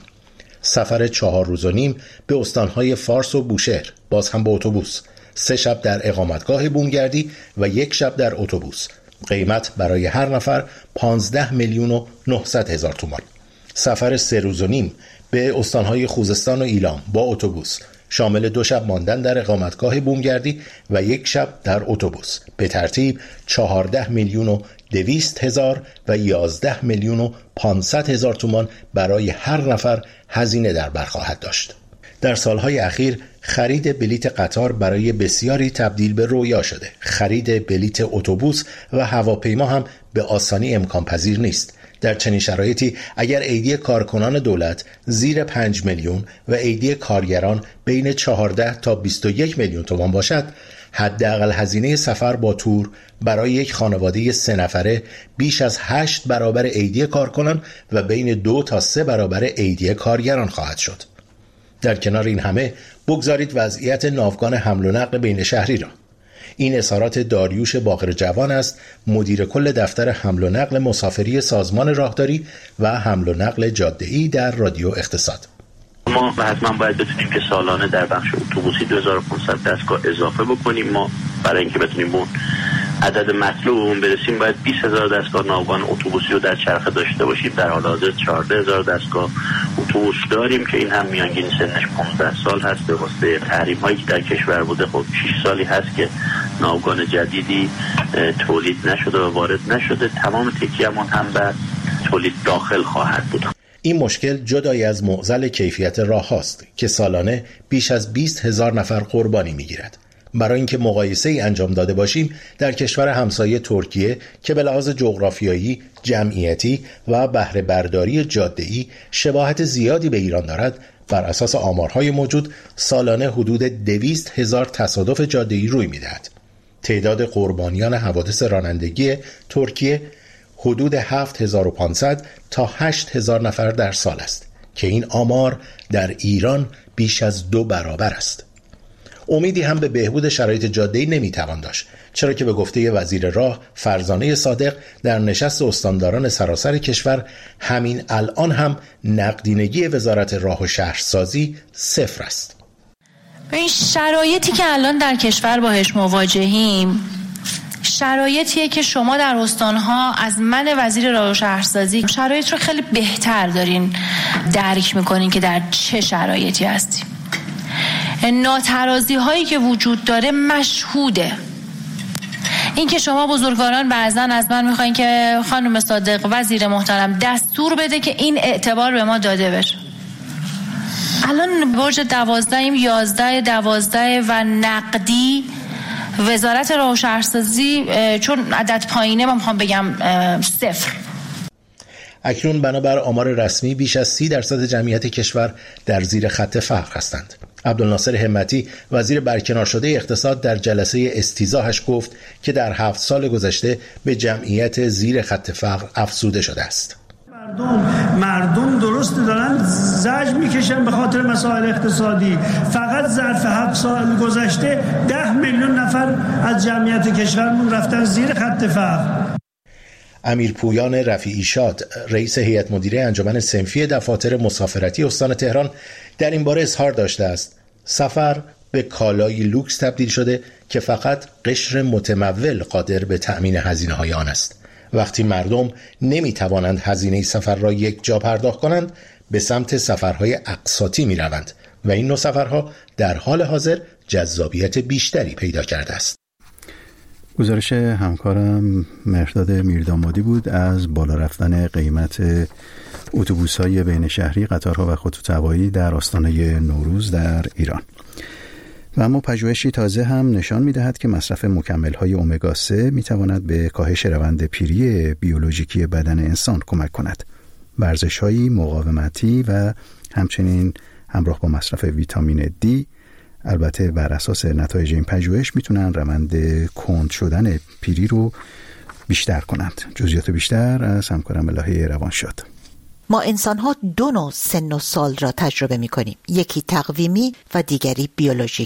Speaker 13: سفر چهار روز و نیم به استانهای فارس و بوشهر باز هم با اتوبوس، سه شب در اقامتگاه بونگردی و یک شب در اتوبوس، قیمت برای هر نفر پانزده میلیون و نهصد هزار تومان. سفر سه روز و نیم به استانهای خوزستان و ایلام با اتوبوس شامل دو شب ماندن در اقامتگاه بومگردی و یک شب در اتوبوس، به ترتیب چهارده میلیون و دویست هزار و یازده میلیون و پانصد هزار تومان برای هر نفر هزینه در بر خواهد داشت. در سالهای اخیر خرید بلیت قطار برای بسیاری تبدیل به رویا شده. خرید بلیت اتوبوس و هواپیما هم به آسانی امکان پذیر نیست. در چنین شرایطی اگر ایدی کارکنان دولت زیر پنج میلیون و ایدی کارگران بین چهارده تا بیست و یک میلیون تومان باشد، حداقل هزینه سفر با تور برای یک خانواده سه نفره بیش از هشت برابر ایدی کارکنان و بین دو تا سه برابر ایدی کارگران خواهد شد. در کنار این همه بگذارید وضعیت ناوگان حمل و نقل بین شهری را. این اظهارات داریوش باقر جوان است، مدیر کل دفتر حمل و نقل مسافری سازمان راهداری و حمل و نقل جاده‌ای در رادیو اقتصاد.
Speaker 2: ما حتما باید بتونیم که سالانه در بخش اتوبوسی دو هزار و پانصد دستگاه اضافه بکنیم. ما برای اینکه بتونیم اون عدد مطلوب برسیم باید بیست هزار دستگاه ناوگان اتوبوسی رو در چرخه داشته باشیم. در حال حاضر چهارده هزار دستگاه اتوبوس داریم که این هم میانگین سنش پانزده سال هست. به واسطه تحریم هایی که در کشور بوده خب شش سالی هست که ناوگان جدیدی تولید نشده و وارد نشده. تمام تکیه‌مون هم به تولید داخل خواهد بود.
Speaker 13: این مشکل جدای از معضل کیفیت راه هاست که سالانه بیش از بیست هزار نفر قربانی میگیرد. برای اینکه مقایسه ای انجام داده باشیم، در کشور همسایه ترکیه که به لحاظ جغرافیایی، جمعیتی و بهره برداری جاده‌ای شباهت زیادی به ایران دارد، بر اساس آمارهای موجود سالانه حدود دویست هزار تصادف جاده‌ای روی می‌دهد. تعداد قربانیان حوادث رانندگی ترکیه حدود هفت هزار و پانصد تا هشت هزار نفر در سال است که این آمار در ایران بیش از دو برابر است. امیدی هم به بهبود شرایط جاده‌ای نمیتوان داشت، چرا که به گفته وزیر راه فرزانه صادق در نشست استانداران سراسر کشور همین الان هم نقدینگی وزارت راه و شهرسازی صفر است.
Speaker 14: این شرایطی که الان در کشور باهاش مواجهیم شرایطیه که شما در استانها از من وزیر راه و شهرسازی شرایط رو خیلی بهتر دارین درک میکنین که در چه شرایطی هستیم. ناترازی هایی که وجود داره مشهوده. این که شما بزرگواران بعضا از من میخواین که خانم صادق وزیر محترم دستور بده که این اعتبار به ما داده بشه. الان برج دوازدهیم یازده دوازده و نقدی وزارت راه و شهرسازی چون عدد پایینه من میخوام بگم صفر.
Speaker 13: اکنون بنابر آمار رسمی بیش از سی درصد جمعیت کشور در زیر خط فقر هستند. عبدالناصر همتی وزیر برکنار شده اقتصاد در جلسه استیضاحش گفت که در هفت سال گذشته به جمعیت زیر خط فقر افزوده شده است.
Speaker 15: مردم مردم درست دارن زجر میکشن به خاطر مسائل اقتصادی. فقط ظرف هفت سال گذشته ده میلیون نفر از جمعیت کشورمون رفتن زیر خط فقر.
Speaker 13: امیر پویان رفیعی شاد رئیس هیئت مدیره انجمن صنفی دفاتر مسافرتی استان تهران در این باره اظهار داشته است سفر به کالای لوکس تبدیل شده که فقط قشر متمول قادر به تأمین هزینه های آن است. وقتی مردم نمی توانند هزینه سفر را یک جا پرداخت کنند به سمت سفرهای اقساطی می روند و این نوع سفرها در حال حاضر جذابیت بیشتری پیدا کرده است.
Speaker 1: گزارش همکارم مهرداد میردامادی بود از بالا رفتن قیمت اتوبوس‌های بین شهری، قطارها و خطوط هوایی در آستانه نوروز در ایران. و اما پژوهشی تازه هم نشان می‌دهد که مصرف مکمل‌های امگا سه می‌تواند به کاهش روند پیری بیولوژیکی بدن انسان کمک کند. ورزش‌های مقاومتی و همچنین همراه با مصرف ویتامین دی البته بر اساس نتایج این پژوهش میتونن روند کند شدن پیری رو بیشتر کنند. جزئیات بیشتر از همکارم الهی روانشاد.
Speaker 16: ما انسان‌ها دو نوع سن و سال را تجربه می‌کنیم، یکی تقویمی و دیگری بیولوژیکی.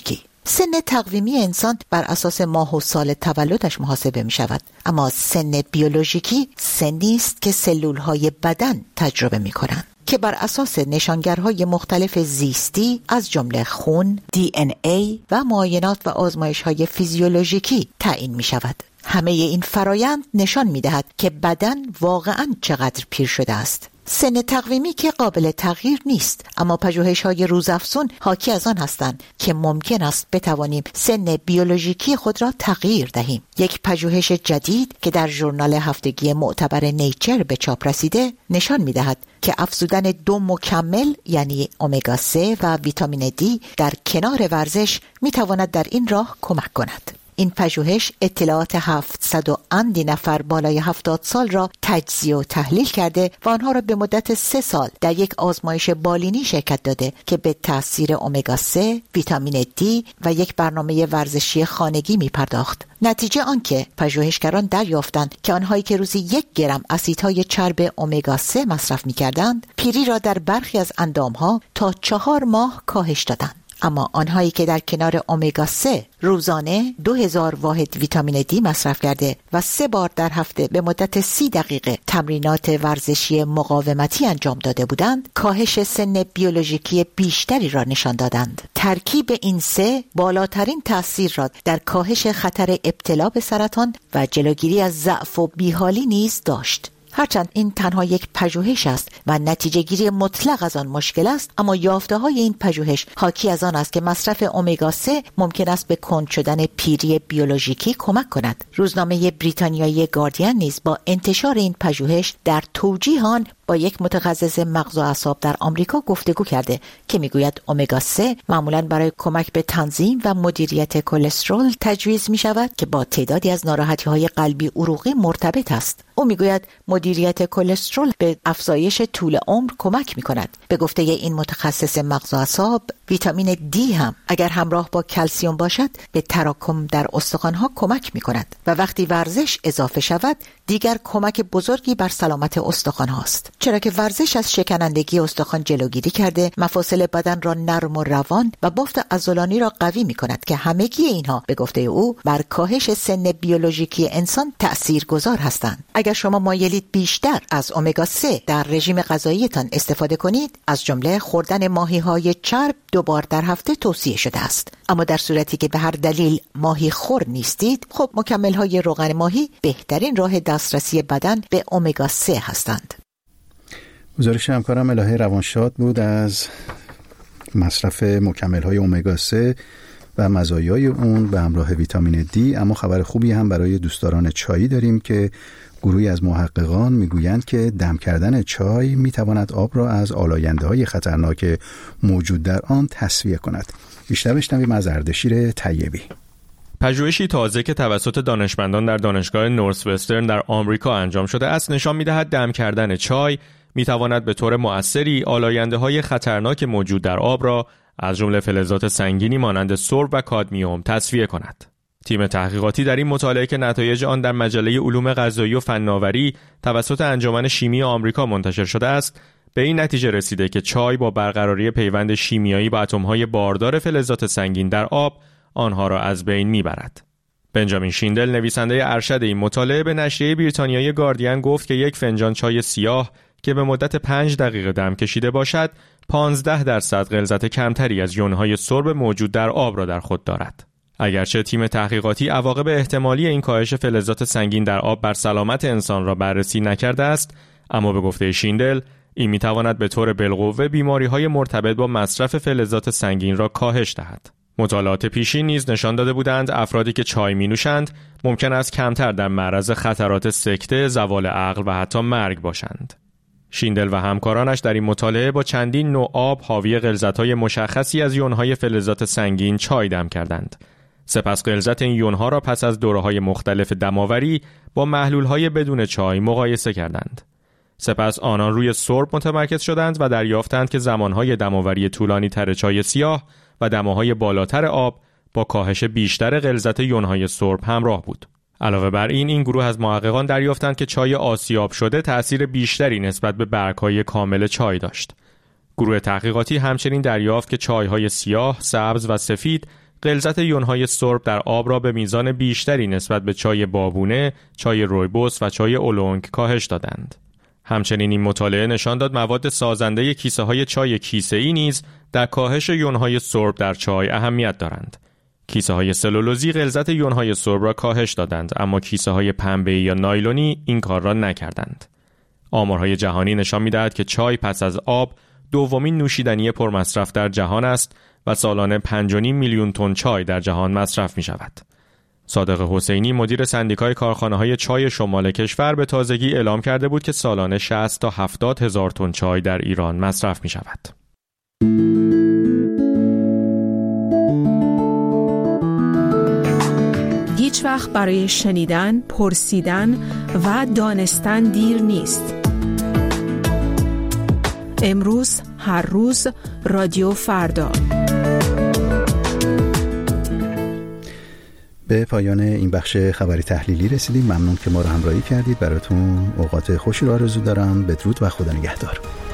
Speaker 3: سن تقویمی انسان بر اساس ماه و سال تولدش محاسبه می شود، اما سن بیولوژیکی سنی است که سلولهای بدن تجربه می کنند که بر اساس نشانگرهای مختلف زیستی از جمله خون، دی ان ای و معاینات و آزمایش‌های فیزیولوژیکی تعیین می شود. همه این فرایند نشان می دهد که بدن واقعاً چقدر پیر شده است. سن تقویمی که قابل تغییر نیست، اما پژوهش‌های روزافزون حاکی از آن هستند که ممکن است بتوانیم سن بیولوژیکی خود را تغییر دهیم. یک پژوهش جدید که در ژورنال هفتگی معتبر نیچر به چاپ رسیده نشان می‌دهد که افزودن دو مکمل یعنی امگا سه و ویتامین دی در کنار ورزش می‌تواند در این راه کمک کند. این پژوهش اطلاعات هفتصد و اندی نفر بالای هفتاد سال را تجزیه و تحلیل کرده و آنها را به مدت سه سال در یک آزمایش بالینی شرکت داده که به تاثیر امگا سه، ویتامین دی و یک برنامه ورزشی خانگی می پرداخت. نتیجه آنکه پژوهشگران دریافتند که آنهایی که روزی یک گرم اسیدهای چرب امگا سه مصرف می کردند، پیری را در برخی از اندامها تا چهار ماه کاهش دادند. اما آنهایی که در کنار امگا سه روزانه دو هزار واحد ویتامین دی مصرف کرده و سه بار در هفته به مدت سی دقیقه تمرینات ورزشی مقاومتی انجام داده بودند، کاهش سن بیولوژیکی بیشتری را نشان دادند. ترکیب این سه بالاترین تأثیر را در کاهش خطر ابتلا به سرطان و جلوگیری از ضعف و بیحالی نیز داشت. هرچند این تنها یک پژوهش است و نتیجه گیری مطلق از آن مشکل است، اما یافته های این پژوهش حاکی از آن است که مصرف امگا سه ممکن است به کند شدن پیری بیولوژیکی کمک کند. روزنامه بریتانیایی گاردین نیز با انتشار این پژوهش در توجیه آن با یک متخصص مغز و اعصاب در آمریکا گفتگو کرده که میگوید امگا سه معمولاً برای کمک به تنظیم و مدیریت کلسترول تجویز می شود که با تعدادی از ناراحتی‌های قلبی عروقی مرتبط است. او میگوید مدیریت کلسترول به افزایش طول عمر کمک می کند. به گفته این متخصص مغز و اعصاب، ویتامین دی هم اگر همراه با کلسیم باشد به تراکم در استخوان‌ها کمک می کند و وقتی ورزش اضافه شود دیگر کمک بزرگی بر سلامت استخوان هاست، چرا که ورزش از شکنندگی استخوان جلوگیری کرده، مفاصل بدن را نرم و روان و بافت عضلانی را قوی می کند که همگی اینها به گفته او بر کاهش سن بیولوژیکی انسان تأثیرگذار هستند. اگر شما مایلید بیشتر از امگا سه در رژیم غذاییتان استفاده کنید، از جمله خوردن ماهی‌های چرب دو بار در هفته توصیه شده است. اما در صورتی که به هر دلیل ماهی خور نیستید، خب مکمل‌های روغن ماهی بهترین راه دسترسی بدن به امگا سه هستند.
Speaker 1: گزارش همکارم الهه روانشاد بود از مصرف مکمل‌های امگا سه و مزایای اون به همراه ویتامین دی. اما خبر خوبی هم برای دوستداران چایی داریم که گروهی از محققان میگویند که دم کردن چای میتواند آب را از آلاینده‌های خطرناک موجود در آن تصفیه کند. بیشتر بشنویم از اردشیر طیبی.
Speaker 5: پژوهشی تازه که توسط دانشمندان در دانشگاه نورث وسترن در آمریکا انجام شده است نشان می‌دهد دم کردن چای میتواند به طور مؤثری آلاینده‌های خطرناک موجود در آب را از جمله فلزات سنگینی مانند سرب و کادمیوم تصفیه کند. تیم تحقیقاتی در این مطالعه که نتایج آن در مجله علوم غذایی و فناوری توسط انجمن شیمی آمریکا منتشر شده است، به این نتیجه رسیده که چای با برقراری پیوند شیمیایی با اتم‌های باردار فلزات سنگین در آب آنها را از بین میبرد. بنجامین شیندل نویسنده ارشد این مطالعه به نشریه بریتانیایی گاردین گفت که یک فنجان چای سیاه که به مدت پنج دقیقه دم کشیده باشد، پانزده درصد غلظت کمتری از یونهای سرب موجود در آب را در خود دارد. اگرچه تیم تحقیقاتی عواقب احتمالی این کاهش فلزات سنگین در آب بر سلامت انسان را بررسی نکرده است، اما به گفته شیندل این میتواند به طور بالقوه بیماری‌های مرتبط با مصرف فلزات سنگین را کاهش دهد. مطالعات پیشین نیز نشان داده بودند افرادی که چای می‌نوشند ممکن است کمتر در معرض خطرات سکته، زوال عقل و حتی مرگ باشند. شیندل و همکارانش در این مطالعه با چندین نوع آب حاوی غلظت‌های مشخصی از یون‌های فلزات سنگین چای دم کردند. سپس غلظت این یون‌ها را پس از دوره‌های مختلف دماوری با محلول‌های بدون چای مقایسه کردند. سپس آنان روی سرب متمرکز شدند و دریافتند که زمانهای دماوری طولانی تر چای سیاه و دماهای بالاتر آب با کاهش بیشتر غلظت یون‌های سرب همراه بود. علاوه بر این، این گروه از محققان دریافتند که چای آسیاب شده تأثیر بیشتری نسبت به برگ‌های کامل چای داشت. گروه تحقیقاتی همچنین دریافت که چای‌های سیاه، سبز و سفید غلظت یونهای سرب در آب را به میزان بیشتری نسبت به چای بابونه، چای رویبوس و چای اولونگ کاهش دادند. همچنین این مطالعه نشان داد مواد سازنده کیسه های چای کیسه‌ای نیز در کاهش یونهای سرب در چای اهمیت دارند. کیسه های سلولوزی غلظت یونهای سرب را کاهش دادند، اما کیسه های پنبه‌ای یا نایلونی این کار را نکردند. آمارهای جهانی نشان می‌دهد که چای پس از آب دومین نوشیدنی پرمصرف در جهان است و سالانه پنج و نیم میلیون تن چای در جهان مصرف می‌شود. صادق حسینی مدیر سندیکای کارخانه‌های چای شمال کشور به تازگی اعلام کرده بود که سالانه شصت تا هفتاد هزار تن چای در ایران مصرف می‌شود.
Speaker 4: هیچ وقت برای شنیدن، پرسیدن و دانستن دیر نیست. امروز، هر روز، رادیو فردا.
Speaker 1: به پایان این بخش خبری تحلیلی رسیدیم. ممنون که ما رو همراهی کردید. براتون اوقات خوشی رو آرزو دارم. بدرود و خدا نگهدار.